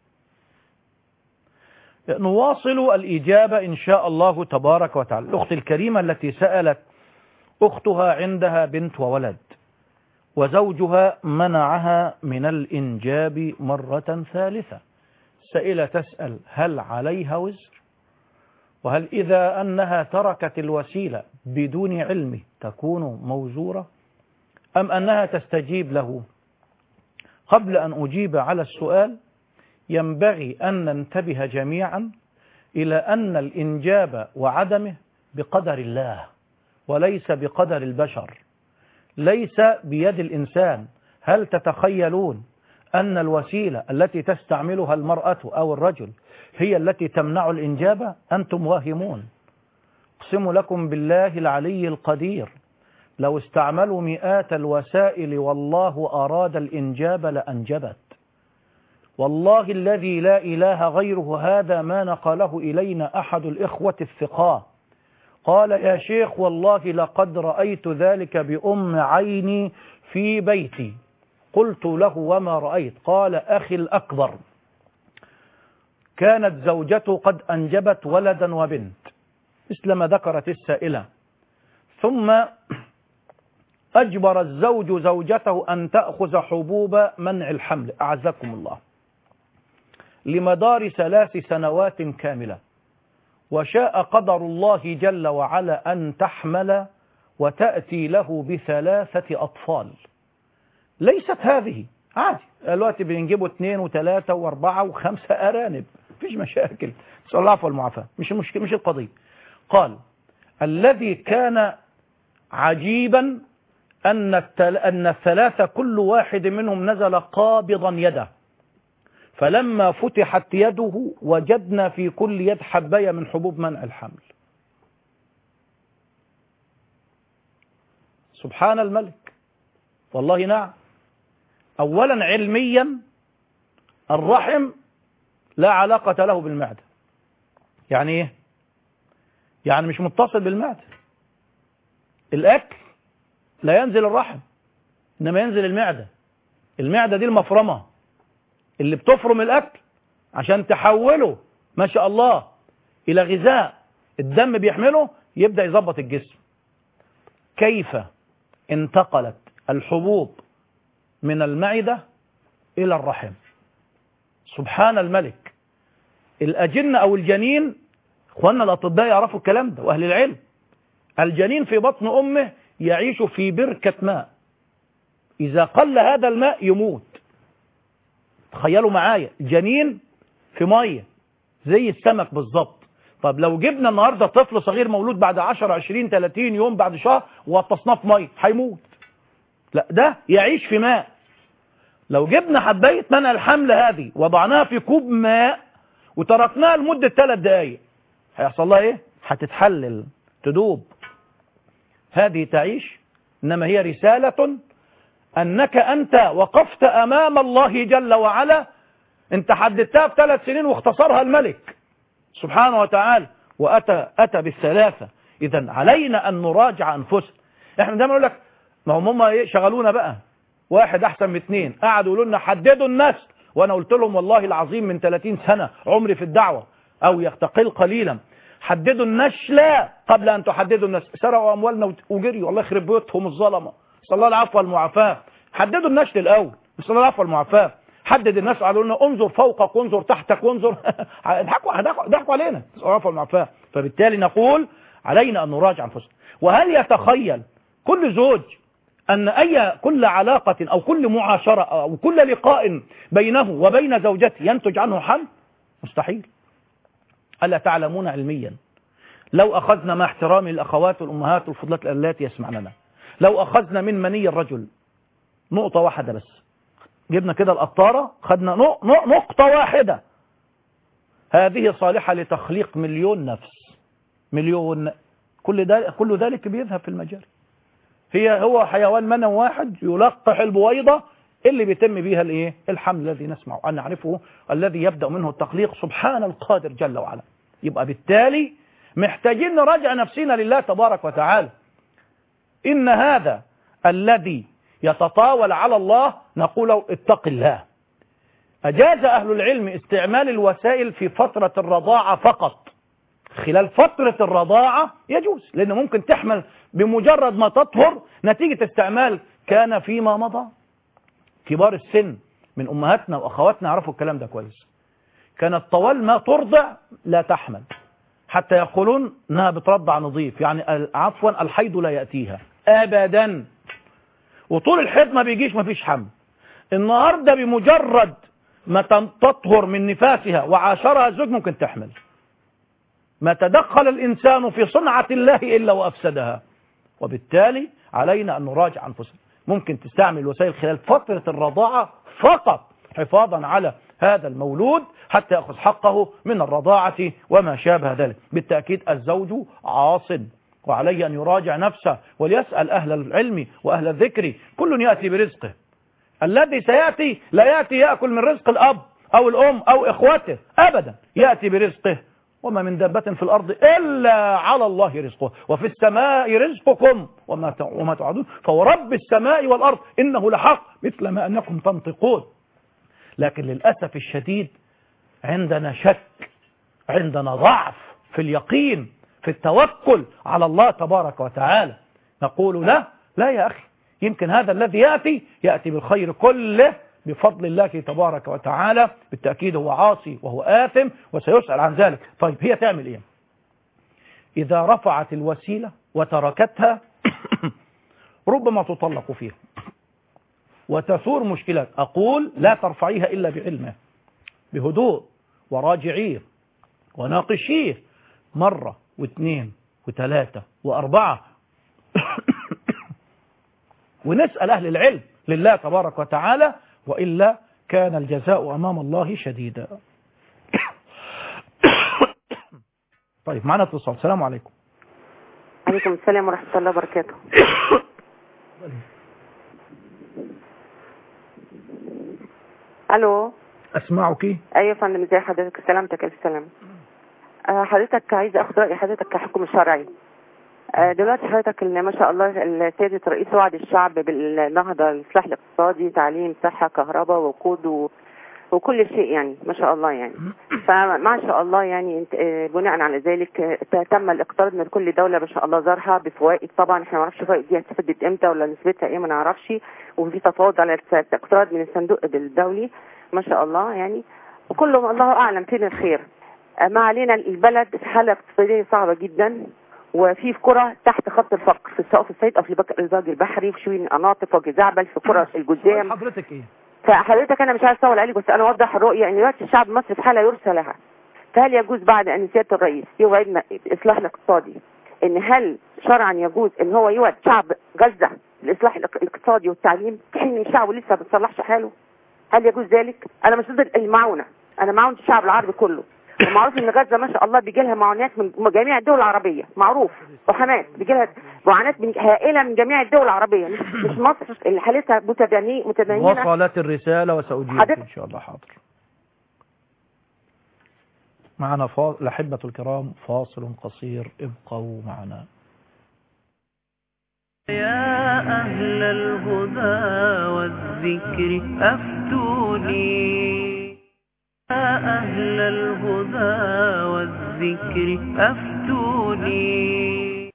نواصل الإجابة إن شاء الله تبارك وتعالى. الأخت الكريمة التي سألت أختها عندها بنت وولد وزوجها منعها من الإنجاب مرة ثالثة، سائلة تسأل: هل عليها وزر؟ وهل إذا أنها تركت الوسيلة بدون علمه تكون موزورة، أم أنها تستجيب له؟ قبل أن أجيب على السؤال ينبغي أن ننتبه جميعا إلى أن الإنجاب وعدمه بقدر الله وليس بقدر البشر، ليس بيد الإنسان. هل تتخيلون أن الوسيلة التي تستعملها المرأة أو الرجل هي التي تمنع الإنجاب؟ أنتم واهمون. أقسم لكم بالله العلي القدير لو استعملوا مئات الوسائل والله أراد الإنجاب لأنجبت. والله الذي لا إله غيره هذا ما نقله إلينا أحد الإخوة الثقات، قال: يا شيخ والله لقد رأيت ذلك بأم عيني في بيتي. قلت له: وما رأيت؟ قال: أخي الأكبر، كانت زوجته قد أنجبت ولدا وبنت مثل ما ذكرت السائلة، ثم أجبر الزوج زوجته أن تأخذ حبوب منع الحمل أعزكم الله لمدار ثلاث سنوات كاملة، وشاء قدر الله جل وعلا أن تحمل وتأتي له بثلاثة أطفال. ليست هذه عادي، الوقت بينجبوا اثنين وثلاثة واربعة وخمسة أرانب، مفيش مشاكل، نسأل الله العفو والمعافاة، مش المشكلة، مش القضية. قال: الذي كان عجيبا أن أن الثلاثة كل واحد منهم نزل قابضا يده، فلما فتحت يده وجدنا في كل يد حباية من حبوب منع الحمل. سبحان الملك. والله نعم. أولا علميا الرحم لا علاقة له بالمعدة. يعني ايه؟ يعني مش متصل بالمعدة. الأكل لا ينزل الرحم إنما ينزل المعدة. المعدة دي المفرمة اللي بتفرم الأكل عشان تحوله ما شاء الله إلى غذاء الدم بيحمله يبدأ يظبط الجسم. كيف انتقلت الحبوب من المعدة إلى الرحم؟ سبحان الملك. الأجنة أو الجنين، اخواننا الأطباء يعرفوا الكلام ده وأهل العلم، الجنين في بطن أمه يعيش في بركة ماء، إذا قل هذا الماء يموت. تخيلوا معايا جنين في مية زي السمك بالظبط. طب لو جبنا النهاردة طفل صغير مولود بعد عشرة عشرين ثلاثين يوم بعد شهر وغطسناه في مية هيموت. لا، ده يعيش في ماء. لو جبنا حباية منع الحمل هذه وضعناها في كوب ماء وتركناها لمدة ثلاث دقايق هيحصل لها ايه؟ هتتحلل، تدوب. هذه تعيش، انما هي رسالة انك انت وقفت امام الله جل وعلا. انت حددتها في ثلاث سنين واختصرها الملك سبحانه وتعالى واتى اتى بالثلاثة. اذا علينا ان نراجع انفسنا. احنا دايما نقول لك ما هم هم ايه شغلونا بقى، واحد احسن من اثنين، قعدوا يقولوا لنا حددوا النسل، وانا قلت لهم والله العظيم من ثلاثين سنة عمري في الدعوة او يستقل قليلا، حددوا النسل قبل ان تحددوا النسل. سرقوا اموالنا وجريوا، الله يخرب بيوتهم الظلمه. صلى الله العفو والمعافاه. حددوا النسل الاول، صلى الله العفو والمعافاه. حدد الناس، قالوا لنا انظر فوقك وانظر تحتك وانظر ضحكوا ضحكوا علينا، صلى الله العفو والمعافاه. فبالتالي نقول علينا ان نراجع انفسنا. وهل يتخيل كل زوج ان اي كل علاقه او كل معاشره او كل لقاء بينه وبين زوجته ينتج عنه حمل؟ مستحيل. ألا تعلمون علميا لو أخذنا مع احترامي الأخوات والأمهات والفضلات اللاتي يسمعننا، لو أخذنا من مني الرجل نقطة واحدة بس، جبنا كده القطارة خدنا نقطة واحدة، هذه صالحة لتخليق مليون نفس. مليون. كل ذلك كل ذلك بيذهب في المجاري. هي هو حيوان منوي واحد يلقح البويضة اللي بيتم بيها الايه؟ الحمل الذي نسمع أن نعرفه، الذي يبدأ منه التخليق سبحان القادر جل وعلا. يبقى بالتالي محتاجين نراجع نفسنا لله تبارك وتعالى. إن هذا الذي يتطاول على الله نقول له اتق الله. أجاز أهل العلم استعمال الوسائل في فترة الرضاعة فقط. خلال فترة الرضاعة يجوز، لأنه ممكن تحمل بمجرد ما تطهر نتيجة استعمال. كان فيما مضى كبار السن من أمهاتنا وأخواتنا عرفوا الكلام ده كويس. كانت طوال ما ترضع لا تحمل، حتى يقولون انها بترضع نظيف، يعني عفوا الحيض لا يأتيها أبدا، وطول الحيض ما بيجيش، ما فيش حمل. النهاردة بمجرد ما تطهر من نفاسها وعاشرها الزوج ممكن تحمل. ما تدخل الإنسان في صنعة الله إلا وأفسدها. وبالتالي علينا أن نراجع أنفسنا. ممكن تستعمل وسائل خلال فترة الرضاعة فقط حفاظا على هذا المولود حتى يأخذ حقه من الرضاعة وما شابه ذلك. بالتأكيد الزوج عاص وعليه أن يراجع نفسه وليسأل أهل العلم وأهل الذكر. كل يأتي برزقه. الذي سيأتي لا يأتي يأكل من رزق الأب أو الأم أو إخوته أبدا، يأتي برزقه. وما من دابة في الأرض إلا على الله رزقه، وفي السماء رزقكم وما وما توعدون، فورب السماء والأرض إنه لحق مثل ما أنكم تنطقون. لكن للأسف الشديد عندنا شك، عندنا ضعف في اليقين، في التوكل على الله تبارك وتعالى. نقول لا لا يا أخي، يمكن هذا الذي يأتي يأتي بالخير كله بفضل الله تبارك وتعالى. بالتأكيد هو عاصي وهو آثم وسيسأل عن ذلك. طيب هي تعمل إيه إذا رفعت الوسيلة وتركتها؟ ربما تطلق فيها وتثور مشكلات. أقول لا ترفعيها إلا بعلمه، بهدوء، وراجعيه وناقشيه مرة واثنين وثلاثة وأربعة ونسأل أهل العلم لله تبارك وتعالى، وإلا كان الجزاء أمام الله شديدا. طيب معنا اتصال. السلام عليكم. عليكم السلام ورحمة الله وبركاته. الو. اسمعك. ايوه يا فندم، ازي حضرتك؟ سلامتك الف سلامه. آه حضرتك عايزه اخد راي حضرتك كحكم الشرعي. آه دلوقتي حضرتك اللي ما شاء الله السيد الرئيس وعد الشعب بالنهضه، الاصلاح الاقتصادي، تعليم، صحه، كهرباء، وقود و... وكل شيء يعني ما شاء الله يعني. فما شاء الله يعني انت آه بناء على ذلك آه تم الاقتراض من كل دوله ما شاء الله زارها بفوائد. طبعا احنا ما نعرفش الفوائد دي هتسدد امتى ولا نسبتها ايه ما نعرفش، وفي تفاوض على الاقتراض من الصندوق الدولي ما شاء الله يعني، وكله الله اعلم فين الخير. ما علينا البلد في حاله اقتصاديه صعبه جدا، وفي في قرى تحت خط الفقر، في سواء في الصعيد او في الباقي البحري، في شوين قناطف وجزعبل، في قرى الجدام. حضرتك ايه؟ فحضرتك انا مش عايز اطول عليك، بس انا اوضح الرؤيه ان دلوقتي الشعب المصري في حاله يرثى لها. فهل يجوز بعد ان سياده الرئيس يوعدنا الاصلاح الاقتصادي، ان هل شرعا يجوز ان هو يوعد شعب غزه الاصلاح الاقتصادي والتعليم في حين الشعب لسه ما بيصلحش حاله؟ هل يجوز ذلك؟ انا مش ضد المعونه، انا معونه الشعب العربي كله، ومعروف ان غزه ما شاء الله بيجي لها معونات من جميع الدول العربيه، معروف، وحماس بيجي لها معاناه هائله من جميع الدول العربيه، مش مش مصر اللي حالتها متدنيه متدنيه. وصلت الرساله وسأجيبك ان شاء الله. حاضر. معنا فاصل. الأحبة الكرام فاصل قصير، ابقوا معنا. يا أهل الهدى والذكر أفتوني، يا أهل الهدى والذكر أفتوني.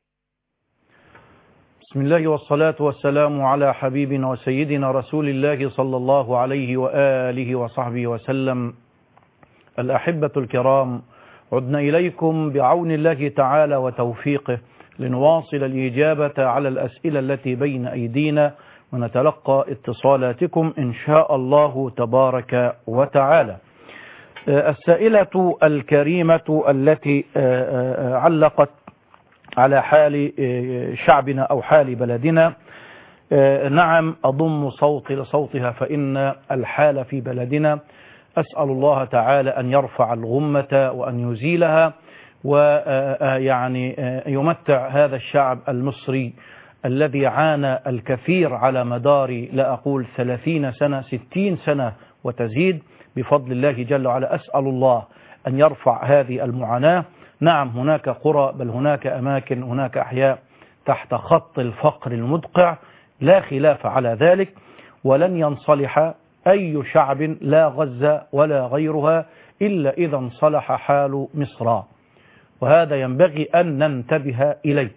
بسم الله والصلاة والسلام على حبيبنا وسيدنا رسول الله صلى الله عليه وآله وصحبه وسلم. الأحبة الكرام، عدنا إليكم بعون الله تعالى وتوفيقه لنواصل الإجابة على الأسئلة التي بين أيدينا، ونتلقى اتصالاتكم إن شاء الله تبارك وتعالى. السائلة الكريمة التي علقت على حال شعبنا أو حال بلدنا، نعم أضم صوتي لصوتها، فإن الحال في بلدنا أسأل الله تعالى أن يرفع الغمة وأن يزيلها، ويعني يمتع هذا الشعب المصري الذي عانى الكثير على مدار لا أقول ثلاثين سنة ستين سنة وتزيد بفضل الله جل وعلا. أسأل الله أن يرفع هذه المعاناة. نعم هناك قرى، بل هناك أماكن، هناك أحياء تحت خط الفقر المدقع، لا خلاف على ذلك، ولن ينصلح أي شعب لا غزة ولا غيرها إلا إذا انصلح حال مصر، وهذا ينبغي أن ننتبه إليه.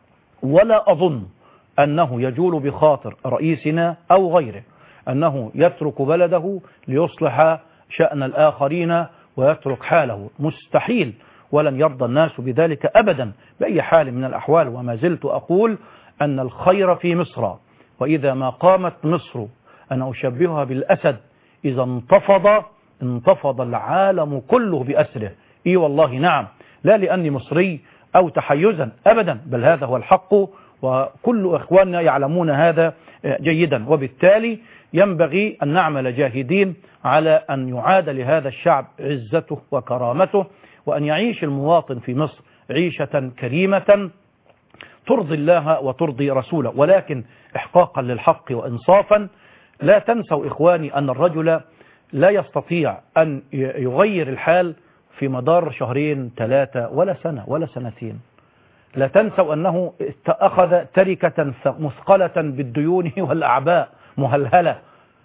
ولا أظن أنه يجول بخاطر رئيسنا أو غيره أنه يترك بلده ليصلح شأن الآخرين ويترك حاله، مستحيل، ولن يرضى الناس بذلك أبدا بأي حال من الأحوال. وما زلت أقول أن الخير في مصر، وإذا ما قامت مصر أنا أشبهها بالأسد، إذا انتفض انتفض العالم كله بأسره. إي والله نعم، لا لأني مصري أو تحيزا أبدا، بل هذا هو الحق، وكل إخواننا يعلمون هذا جيدا. وبالتالي ينبغي أن نعمل جاهدين على أن يعاد لهذا الشعب عزته وكرامته، وأن يعيش المواطن في مصر عيشة كريمة ترضي الله وترضي رسوله. ولكن إحقاقا للحق وإنصافا، لا تنسوا إخواني أن الرجل لا يستطيع أن يغير الحال في مدار شهرين ثلاثة ولا سنة ولا سنتين. لا تنسوا أنه أخذ تركة مثقلة بالديون والأعباء مهلهلة،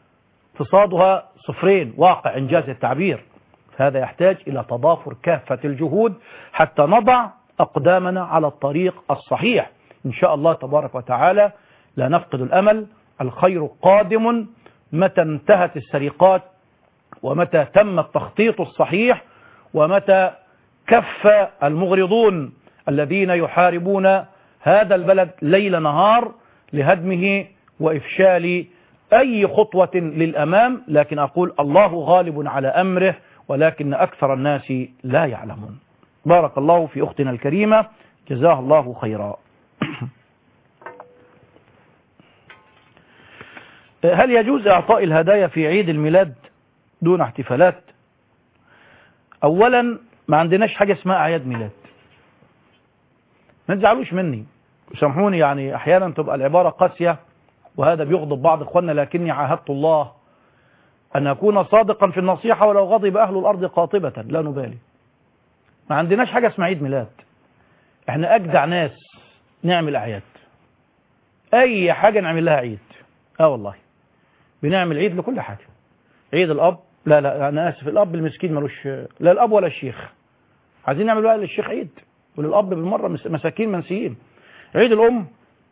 اقتصادها صفرين واقع إنجاز التعبير. هذا يحتاج إلى تضافر كافة الجهود حتى نضع أقدامنا على الطريق الصحيح إن شاء الله تبارك وتعالى. لا نفقد الأمل، الخير قادم متى انتهت السرقات، ومتى تم التخطيط الصحيح، ومتى كف المغرضون الذين يحاربون هذا البلد ليل نهار لهدمه وإفشال أي خطوة للأمام. لكن أقول الله غالب على أمره، ولكن أكثر الناس لا يعلمون. بارك الله في أختنا الكريمة، جزاها الله خيرا. هل يجوز إعطاء الهدايا في عيد الميلاد دون احتفالات؟ أولا ما عندناش حاجة اسمها أعياد ميلاد، ما تزعلوش مني وسامحوني، يعني أحيانا تبقى العبارة قاسية وهذا بيغضب بعض إخواننا، لكني عاهدت الله أن أكون صادقا في النصيحة ولو غضب أهل الأرض قاطبة لا نبالي. ما عندناش حاجة اسمها عيد ميلاد، احنا أجدع ناس نعمل أعياد، أي حاجة نعمل لها عيد. آه والله بنعمل عيد لكل حاجة. عيد الأب، لا لا أنا آسف، الأب المسكين ملوش، لا الأب ولا الشيخ، عايزين نعمل بقى للشيخ عيد وللأب بالمرة، مساكين منسيين. عيد الأم،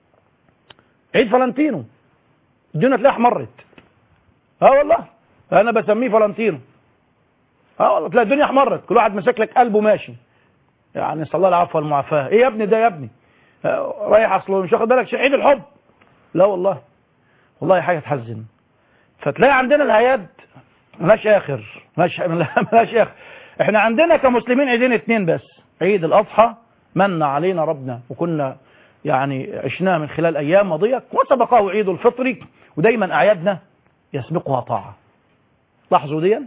عيد فلانتينو، الدنيا تلاقيها احمرت. اه والله انا بسميه فلانتينو. اه والله تلاقي الدنيا احمرت، كل واحد ماسك لك قلبه ماشي، يعني صلى الله العفو والمعافاه. ايه يا ابني ده يا ابني؟ آه رايح اصله مش واخد بالك عيد الحب. لا والله والله حاجه تحزن. فتلاقي عندنا الاعياد ملهاش اخر، ملهاش ملهاش اخر. احنا عندنا كمسلمين عيدين اتنين بس، عيد الاضحى من علينا ربنا وكنا يعني عشناه من خلال ايام ماضيه، وسبقه عيد الفطر، ودايما اعيادنا يسبقها طاعه. لاحظوا دي،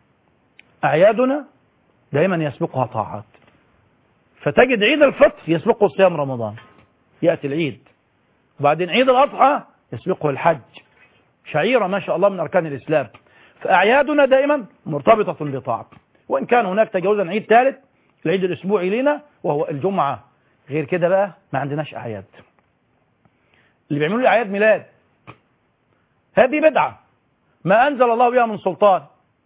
اعيادنا دايما يسبقها طاعات. فتجد عيد الفطر يسبقه صيام رمضان، ياتي العيد، وبعدين عيد الاضحى يسبقه الحج، شعيره ما شاء الله من اركان الاسلام. فاعيادنا دائما مرتبطه بطاعه، وان كان هناك تجاوزا عيد ثالث، العيد الاسبوعي لنا وهو الجمعه. غير كده بقى ما عندناش اعياد. اللي بيعملوا لي اعياد ميلاد هذه بدعه ما انزل الله بها من سلطان.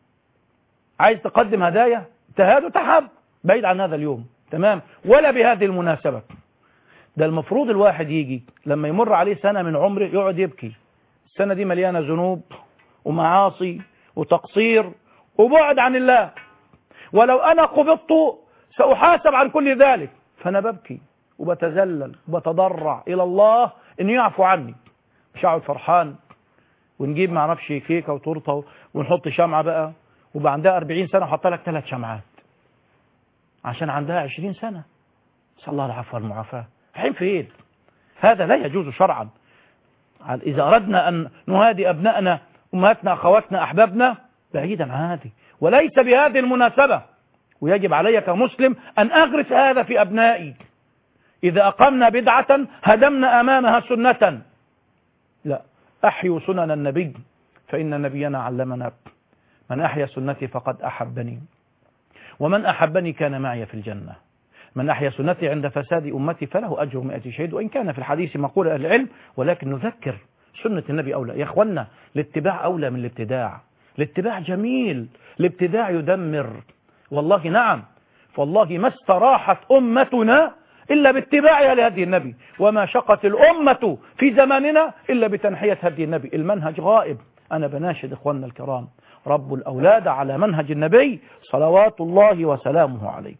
عايز تقدم هدايا تهاد وتحب بعيد عن هذا اليوم، تمام، ولا بهذه المناسبه. ده المفروض الواحد يجي لما يمر عليه سنه من عمره يقعد يبكي، السنه دي مليانه ذنوب ومعاصي وتقصير وبعد عن الله، ولو انا قبضت ساحاسب عن كل ذلك، فانا ببكي وبتذلل وبتضرع الى الله انه يعفو عني. مش هقعد فرحان ونجيب ما اعرفش كيكه وتورته ونحط شمعه بقى، وبقى عندها أربعين سنه وحط لك ثلاث شمعات عشان عندها عشرين سنه. نسال الله العفو والمعافاه. الحين فين؟ هذا لا يجوز شرعا. اذا اردنا ان نهادي ابنائنا امهاتنا اخواتنا احبابنا بعيدا عن هذه، وليس بهذه المناسبه. ويجب علي كمسلم ان اغرس هذا في ابنائي. اذا اقمنا بدعه هدمنا امامها سنه. لا، احيوا سنن النبي فان نبينا علمنا من احيا سنتي فقد احبني ومن احبني كان معي في الجنه. من احيا سنتي عند فساد امتي فله اجر مئة شهيد. وان كان في الحديث مقول اهل العلم، ولكن نذكر سنه النبي اولى. يا اخوانا الاتباع اولى من الابتداع. الاتباع جميل، الابتداع يدمر. والله نعم، والله ما استراحت امتنا الا باتباعها لهدي النبي، وما شقت الامه في زماننا الا بتنحيه هدي النبي. المنهج غائب. انا بناشد اخواننا الكرام، ربوا الاولاد على منهج النبي صلوات الله وسلامه عليه.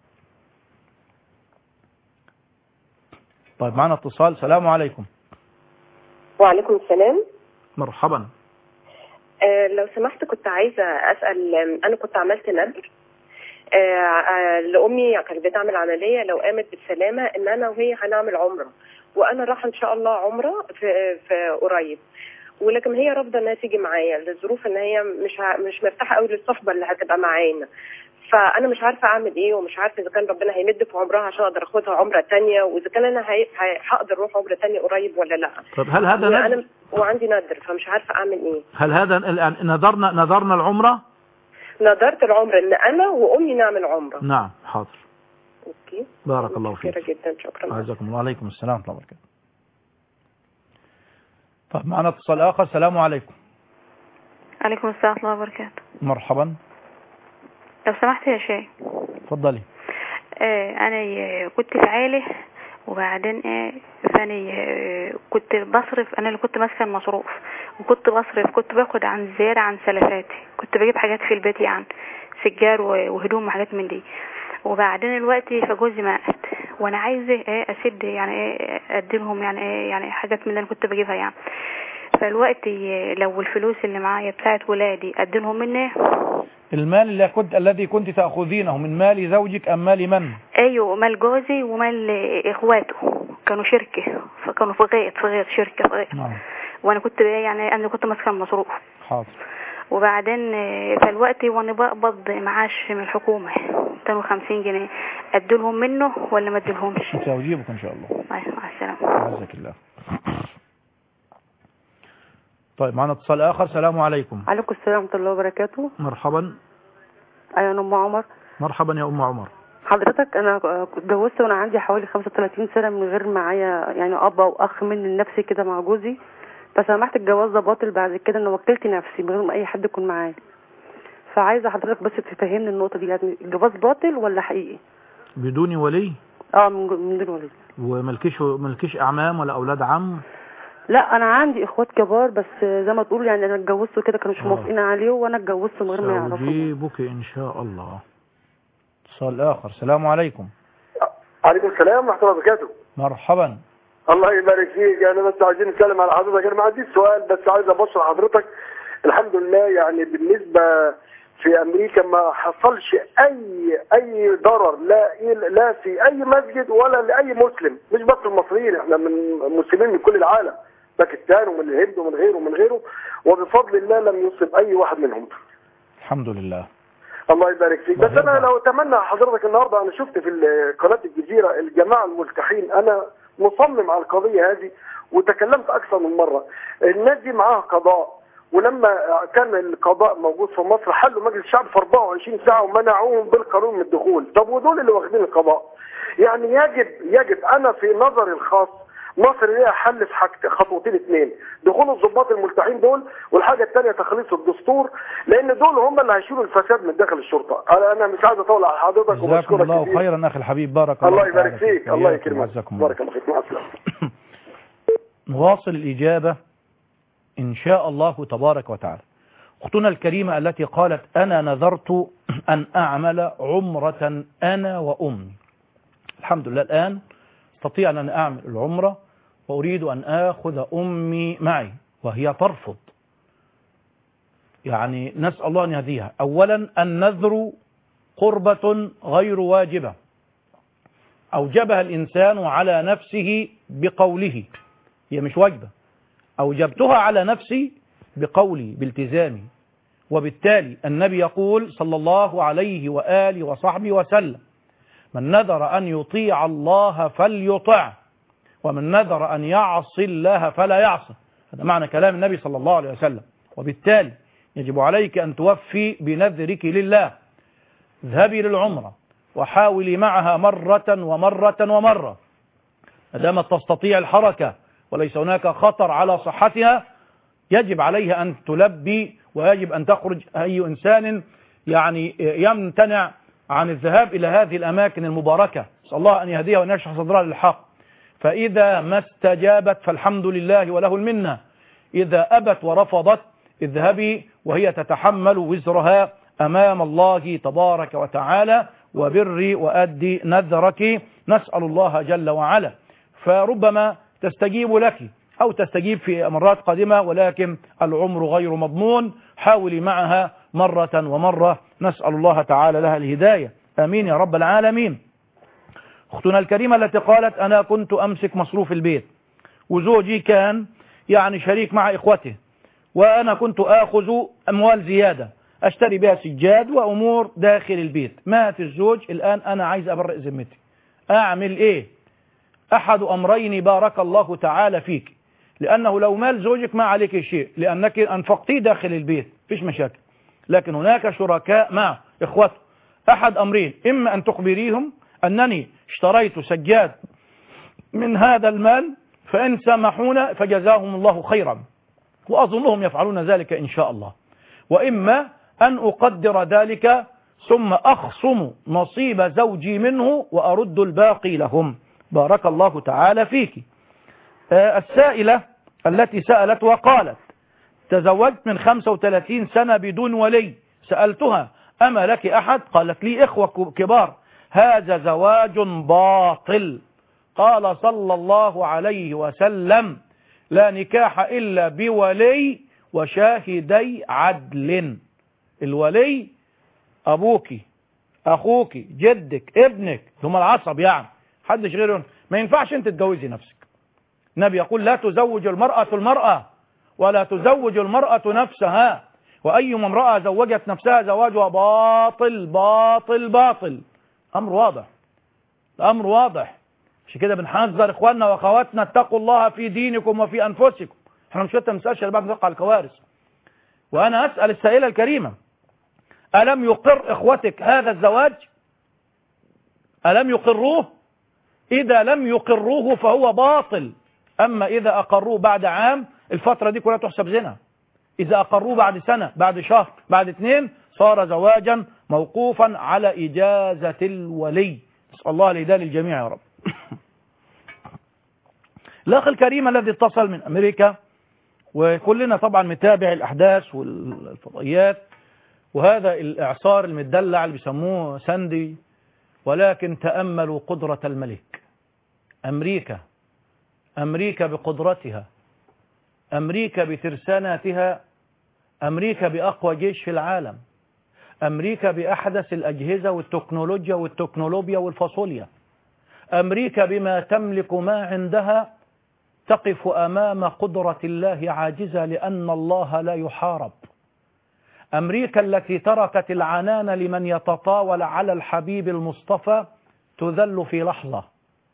طيب معنا اتصال. السلام عليكم. وعليكم السلام. مرحبا. آه لو سمحت كنت عايزة أسأل، أنا كنت عملت نذر آه آه لأمي، كانت بتعمل عملية، لو قامت بالسلامة إن أنا وهي هنعمل عمرة، وأنا راح إن شاء الله عمرة في, في قريب، ولكن هي رافضة إنها تيجي معايا لظروف إن هي مش مش مرتاحة قوي للصحبة اللي هتبقى معانا. فأنا مش عارفة أعمل إيه، ومش عارفة إذا كان ربنا هيمد في عمرها عشان أقدر أخدها عمرة تانية، وإذا كان أنا هقدر أروح عمرة تانية قريب ولا لأ. طب هل هذا نذر؟ أنا وعندي نذر فمش عارفة أعمل إيه. هل هذا نذرنا نذرنا العمرة؟ نذرت العمرة إن أنا وأمي نعمل عمرة. نعم حاضر. أوكي. بارك الله فيك. شكرا جدا. شكرا. جزاكم الله. وعليكم السلام ورحمة الله وبركاته. طب معنا اتصال آخر. السلام عليكم. عليكم السلام ورحمة الله وبركاته. مرحبا. لو سمحت يا شيخ. اتفضلي. آه انا كنت في عائله، وبعدين ايه ثاني آه كنت بصرف، انا اللي كنت ماسكه المصروف، وكنت بصرف، كنت باخد عن زياده عن سلفاتي، كنت بجيب حاجات في البيت يعني سجار وهدوم وحاجات من دي. وبعدين الوقت فجوزي مات، وانا عايزه ايه اسد يعني ايه اديلهم يعني ايه يعني حاجات من اللي انا كنت بجيبها يعني. فالوقت لو الفلوس اللي معايا بتاعت ولادي اديلهم مني. المال اللي كنت الذي كنت تأخذينه من مال زوجك أم مال من؟ أيوه مال جوزي ومال إخواته، كانوا شركة، فكانوا في غيط في غيط شركة في غيط. نعم. وانا كنت يعني انا كنت ماسكه المصروف. حاضر. وبعدين فالوقت وانا بقبض معاش من الحكومه مئتين وخمسين جنيه، ادولهم منه ولا ما ادولهمش؟ انت هجيبك ان شاء الله. مع السلامه. جزاك الله. طيب معنا اتصال اخر. السلام عليكم. عليكم السلام ورحمه الله وبركاته. مرحبا. ايوه انا ام عمر. مرحبا يا ام عمر. حضرتك انا اتجوزت وانا عندي حوالي خمسة وثلاثين سنه من غير معايا يعني اب او اخ مني لنفسي كده مع جوزي، فسمحت الجواز ده باطل بعد كده ان وكلت نفسي من غير ما اي حد يكون معايا. فعايزه حضرتك بس تفهمني النقطه دي، يعني الجواز باطل ولا حقيقي؟ بدون ولي؟ اه من دون ولي. وملكيش ملكيش اعمام ولا اولاد عم؟ لا انا عندي اخوات كبار بس زي ما تقول يعني انا اتجوزته كده كانوا مش موافقين عليه وانا اتجوزته من غير ما يعرفوا. سأجيبك ان شاء الله. اتصال اخر. السلام عليكم. عليكم السلام ورحمه الله وبركاته. مرحبا. الله يبارك فيك. انا بس عايزين نتكلم على حضرتك، انا ما عنديش سؤال بس عايز ابشر حضرتك الحمد لله يعني بالنسبه في امريكا ما حصلش اي اي ضرر لا لا في اي مسجد ولا لاي مسلم، مش بس المصريين، احنا من مسلمين من كل العالم، باكستان ومن الهند ومن غيره ومن غيره، وبفضل الله لم يصب اي واحد منهم. الحمد لله. الله يبارك فيك. بس انا لو اتمنى حضرتك النهارده انا شفت في قناه الجزيره الجماعه الملتحين، انا مصمم على القضيه هذه وتكلمت اكثر من مره. الناس دي معاها قضاء، ولما كان القضاء موجود في مصر حلوا مجلس الشعب في أربعة وعشرين ساعه ومنعوهم بالقانون من الدخول. طب ودول اللي واخدين القضاء؟ يعني يجب يجب انا في نظري الخاص مصر ليها حل في حاجة خطوتين اثنين، دخول الضباط الملتحين دول، والحاجه الثانيه تخليص الدستور، لان دول هم اللي هيشيلوا الفساد من داخل الشرطه. انا انا مش عايز اطول على حضرتك وبشكرك. جزاكم الله خيرا اخي الحبيب. بارك الله الله يبارك فيك. الله يكرمك. بارك الله فيك. مع السلامه. نواصل الاجابه ان شاء الله تبارك وتعالى. اختنا الكريمه التي قالت انا نذرت ان اعمل عمره انا وامي، الحمد لله الان استطيع ان اعمل العمره وأريد أن آخذ أمي معي وهي ترفض. يعني نسأل الله أن يهديها. أولا النذر قربة غير واجبة أوجبها الإنسان على نفسه بقوله، هي مش واجبة، أوجبتها على نفسي بقولي بالتزامي. وبالتالي النبي يقول صلى الله عليه وآله وصحبه وسلم من نذر أن يطيع الله فليطع ومن نذر أن يعصي الله فلا يعصي. هذا معنى كلام النبي صلى الله عليه وسلم. وبالتالي يجب عليك أن توفي بنذرك لله. اذهبي للعمرة وحاولي معها مرة ومرة ومرة ما دامت تستطيع الحركة وليس هناك خطر على صحتها، يجب عليها أن تلبي ويجب أن تخرج. أي إنسان يعني يمتنع عن الذهاب إلى هذه الأماكن المباركة نسأل الله أن يهديها وأن يشرح صدرها للحق. فإذا ما استجابت فالحمد لله وله المنة، إذا أبت ورفضت اذهبي وهي تتحمل وزرها أمام الله تبارك وتعالى، وبري وأدي نذرك. نسأل الله جل وعلا. فربما تستجيب لك أو تستجيب في مرات قادمة، ولكن العمر غير مضمون. حاولي معها مرة ومرة. نسأل الله تعالى لها الهداية. آمين يا رب العالمين. أختنا الكريمة التي قالت أنا كنت أمسك مصروف البيت وزوجي كان يعني شريك مع إخوته، وأنا كنت آخذ أموال زيادة أشتري بها سجاد وأمور داخل البيت. مات الزوج، الآن أنا عايز أبرئ ذمتي، أعمل إيه؟ أحد أمرين بارك الله تعالى فيك، لأنه لو مال زوجك ما عليك شيء لأنك أنفقتيه داخل البيت فيش مشاكل، لكن هناك شركاء مع إخوته. أحد أمرين، إما أن تخبريهم أنني اشتريت سجاد من هذا المال فإن سمحونا فجزاهم الله خيرا، وأظنهم يفعلون ذلك إن شاء الله، وإما أن أقدر ذلك ثم أخصم نصيب زوجي منه وأرد الباقي لهم. بارك الله تعالى فيك. آه السائلة التي سألت وقالت تزوجت من خمسة وثلاثين سنة بدون ولي، سألتها أما لك أحد؟ قالت لي إخوة كبار. هذا زواج باطل. قال صلى الله عليه وسلم لا نكاح إلا بولي وشاهدي عدل. الولي أبوك أخوك جدك ابنك، هم العصب يعني حدش غيرهم. ما ينفعش انت تتجوزي نفسك. النبي يقول لا تزوج المرأة المرأة ولا تزوج المرأة نفسها، وأي امرأة زوجت نفسها زواجها باطل باطل باطل. أمر واضح، الأمر واضح. عشان كده بنحذر إخواننا وأخواتنا اتقوا الله في دينكم وفي أنفسكم. احنا مش كده بنسألش اللي بعد نقع الكوارث. وأنا أسأل السائلة الكريمة، ألم يقر إخوتك هذا الزواج؟ ألم يقروه؟ إذا لم يقروه فهو باطل. أما إذا أقروه بعد عام، الفترة دي كلها تحسب زنا. إذا أقروه بعد سنة، بعد شهر، بعد اثنين، صار زواجا موقوفا على إجازة الولي. نسأل الله الهداية للجميع يا رب. الأخ الكريم الذي اتصل من أمريكا، وكلنا طبعا متابع الأحداث والفضائيات، وهذا الإعصار المدلع اللي بيسموه ساندي، ولكن تأملوا قدرة الملك. أمريكا أمريكا بقدرتها، أمريكا بترساناتها، أمريكا بأقوى جيش في العالم، أمريكا بأحدث الأجهزة والتكنولوجيا والتكنولوبيا والفاصوليا، أمريكا بما تملك ما عندها تقف أمام قدرة الله عاجزة، لأن الله لا يحارب. أمريكا التي تركت العنان لمن يتطاول على الحبيب المصطفى تذل في لحظة.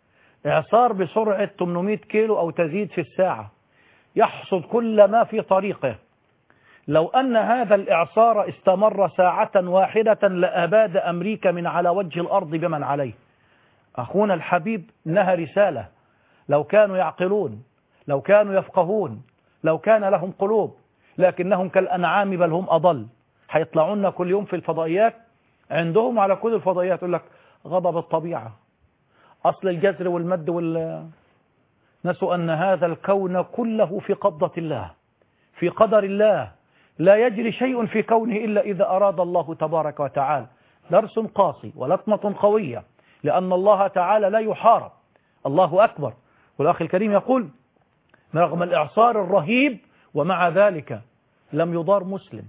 إعصار بسرعة ثمانمائة كيلو أو تزيد في الساعة، يحصد كل ما في طريقه. لو أن هذا الإعصار استمر ساعة واحدة لأباد أمريكا من على وجه الأرض بمن عليه. أخونا الحبيب نهى رسالة، لو كانوا يعقلون، لو كانوا يفقهون، لو كان لهم قلوب، لكنهم كالأنعام بل هم أضل. هيطلعون كل يوم في الفضائيات، عندهم على كل الفضائيات يقول لك غضب الطبيعة، أصل الجذر والمد وال نسوا أن هذا الكون كله في قبضة الله، في قدر الله، لا يجري شيء في كونه إلا إذا أراد الله تبارك وتعالى. درس قاسي ولطمة قوية، لأن الله تعالى لا يحارب. الله أكبر. والأخ الكريم يقول رغم الإعصار الرهيب ومع ذلك لم يضار مسلم،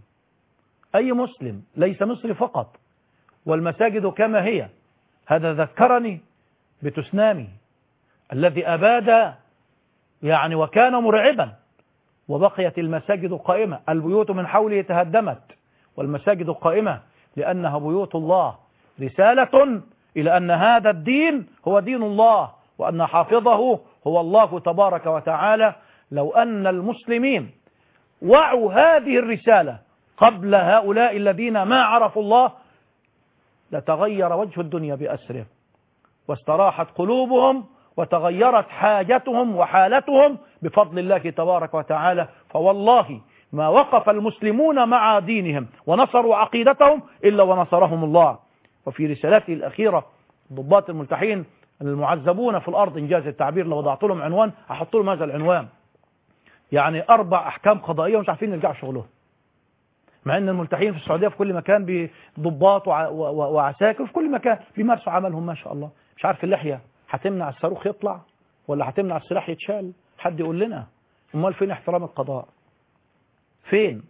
أي مسلم، ليس مصري فقط، والمساجد كما هي. هذا ذكرني بتسنامي الذي أباد يعني وكان مرعبا، وبقيت المساجد قائمة، البيوت من حوله تهدمت والمساجد قائمة، لأنها بيوت الله، رسالة إلى أن هذا الدين هو دين الله، وأن حافظه هو الله تبارك وتعالى. لو أن المسلمين وعوا هذه الرسالة قبل هؤلاء الذين ما عرفوا الله لتغير وجه الدنيا بأسره، واستراحت قلوبهم، وتغيرت حاجتهم وحالتهم بفضل الله تبارك وتعالى. فوالله ما وقف المسلمون مع دينهم ونصروا عقيدتهم إلا ونصرهم الله. وفي رسالته الأخيرة ضباط الملتحين المعذبون في الأرض، إنجاز التعبير، لو وضعت لهم عنوان أحط لهم هذا العنوان، يعني أربع أحكام قضائية ومش عارفين يرجعوا شغلهم، مع أن الملتحين في السعودية في كل مكان بضباط وعساكر في كل مكان بيمارسوا عملهم ما شاء الله. مش عارف اللحية هتمنع الصاروخ يطلع ولا هتمنع السلاح يتشال؟ حد يقول لنا. امال فين احترام القضاء؟ فين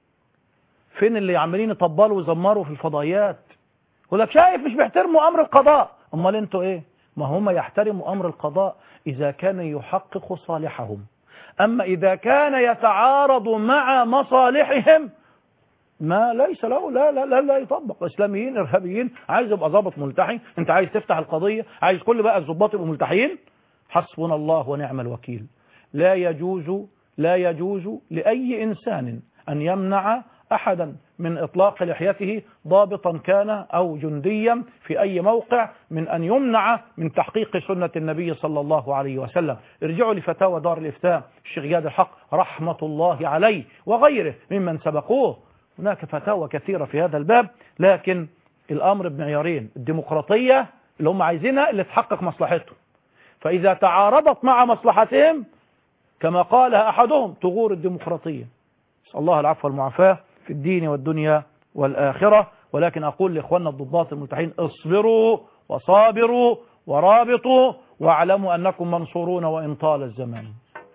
فين اللي عمالين يطبلوا ويزمروا في الفضائيات؟ يقول لك شايف مش بيحترموا امر القضاء. امال انتوا ايه؟ ما هم يحترموا امر القضاء اذا كان يحقق صالحهم، اما اذا كان يتعارض مع مصالحهم ما ليس له لا لا لا, لا يطبق. اسلاميين ارهابيين، عايز يبقى ضابط ملتحي، انت عايز تفتح القضيه، عايز كل بقى الضباط يبقوا ملتحيين، حسبنا الله ونعم الوكيل. لا يجوز لا يجوز لاي انسان ان يمنع احدا من اطلاق لحيته، ضابطا كان او جنديا في اي موقع، من ان يمنع من تحقيق سنه النبي صلى الله عليه وسلم. ارجعوا لفتاوى دار الافتاء الشيخ جاد الحق رحمه الله عليه وغيره ممن سبقوه، هناك فتاوى كثيرة في هذا الباب. لكن الأمر بمعيارين، الديمقراطية اللي هم عايزينها اللي تحقق مصلحتهم، فإذا تعارضت مع مصلحتهم كما قالها أحدهم تغور الديمقراطية. نسأل الله العفو والمعافاة في الدين والدنيا والآخرة. ولكن أقول لإخواننا الضباط الملتحين اصبروا وصابروا ورابطوا واعلموا أنكم منصورون وإن طال الزمان.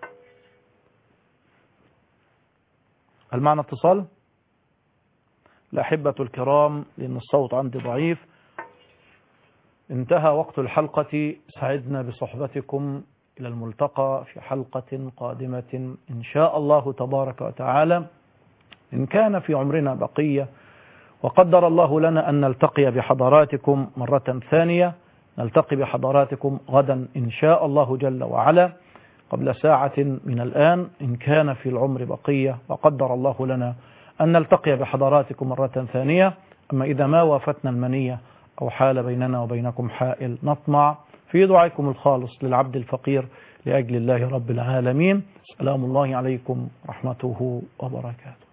هل معنا اتصال؟ الأحبة الكرام، لأن الصوت عندي ضعيف، انتهى وقت الحلقة، سعدنا بصحبتكم إلى الملتقى في حلقة قادمة إن شاء الله تبارك وتعالى، إن كان في عمرنا بقية وقدر الله لنا أن نلتقي بحضراتكم مرة ثانية. نلتقي بحضراتكم غدا إن شاء الله جل وعلا قبل ساعة من الآن، إن كان في العمر بقية وقدر الله لنا أن نلتقي بحضراتكم مرة ثانية. أما إذا ما وافتنا المنية أو حال بيننا وبينكم حائل، نطمع في دعائكم الخالص للعبد الفقير لأجل الله رب العالمين. سلام الله عليكم ورحمته وبركاته.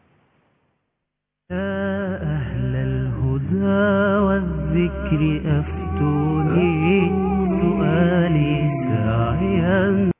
يا أهل الهدى والذكر أفتوني سؤالي ساعيا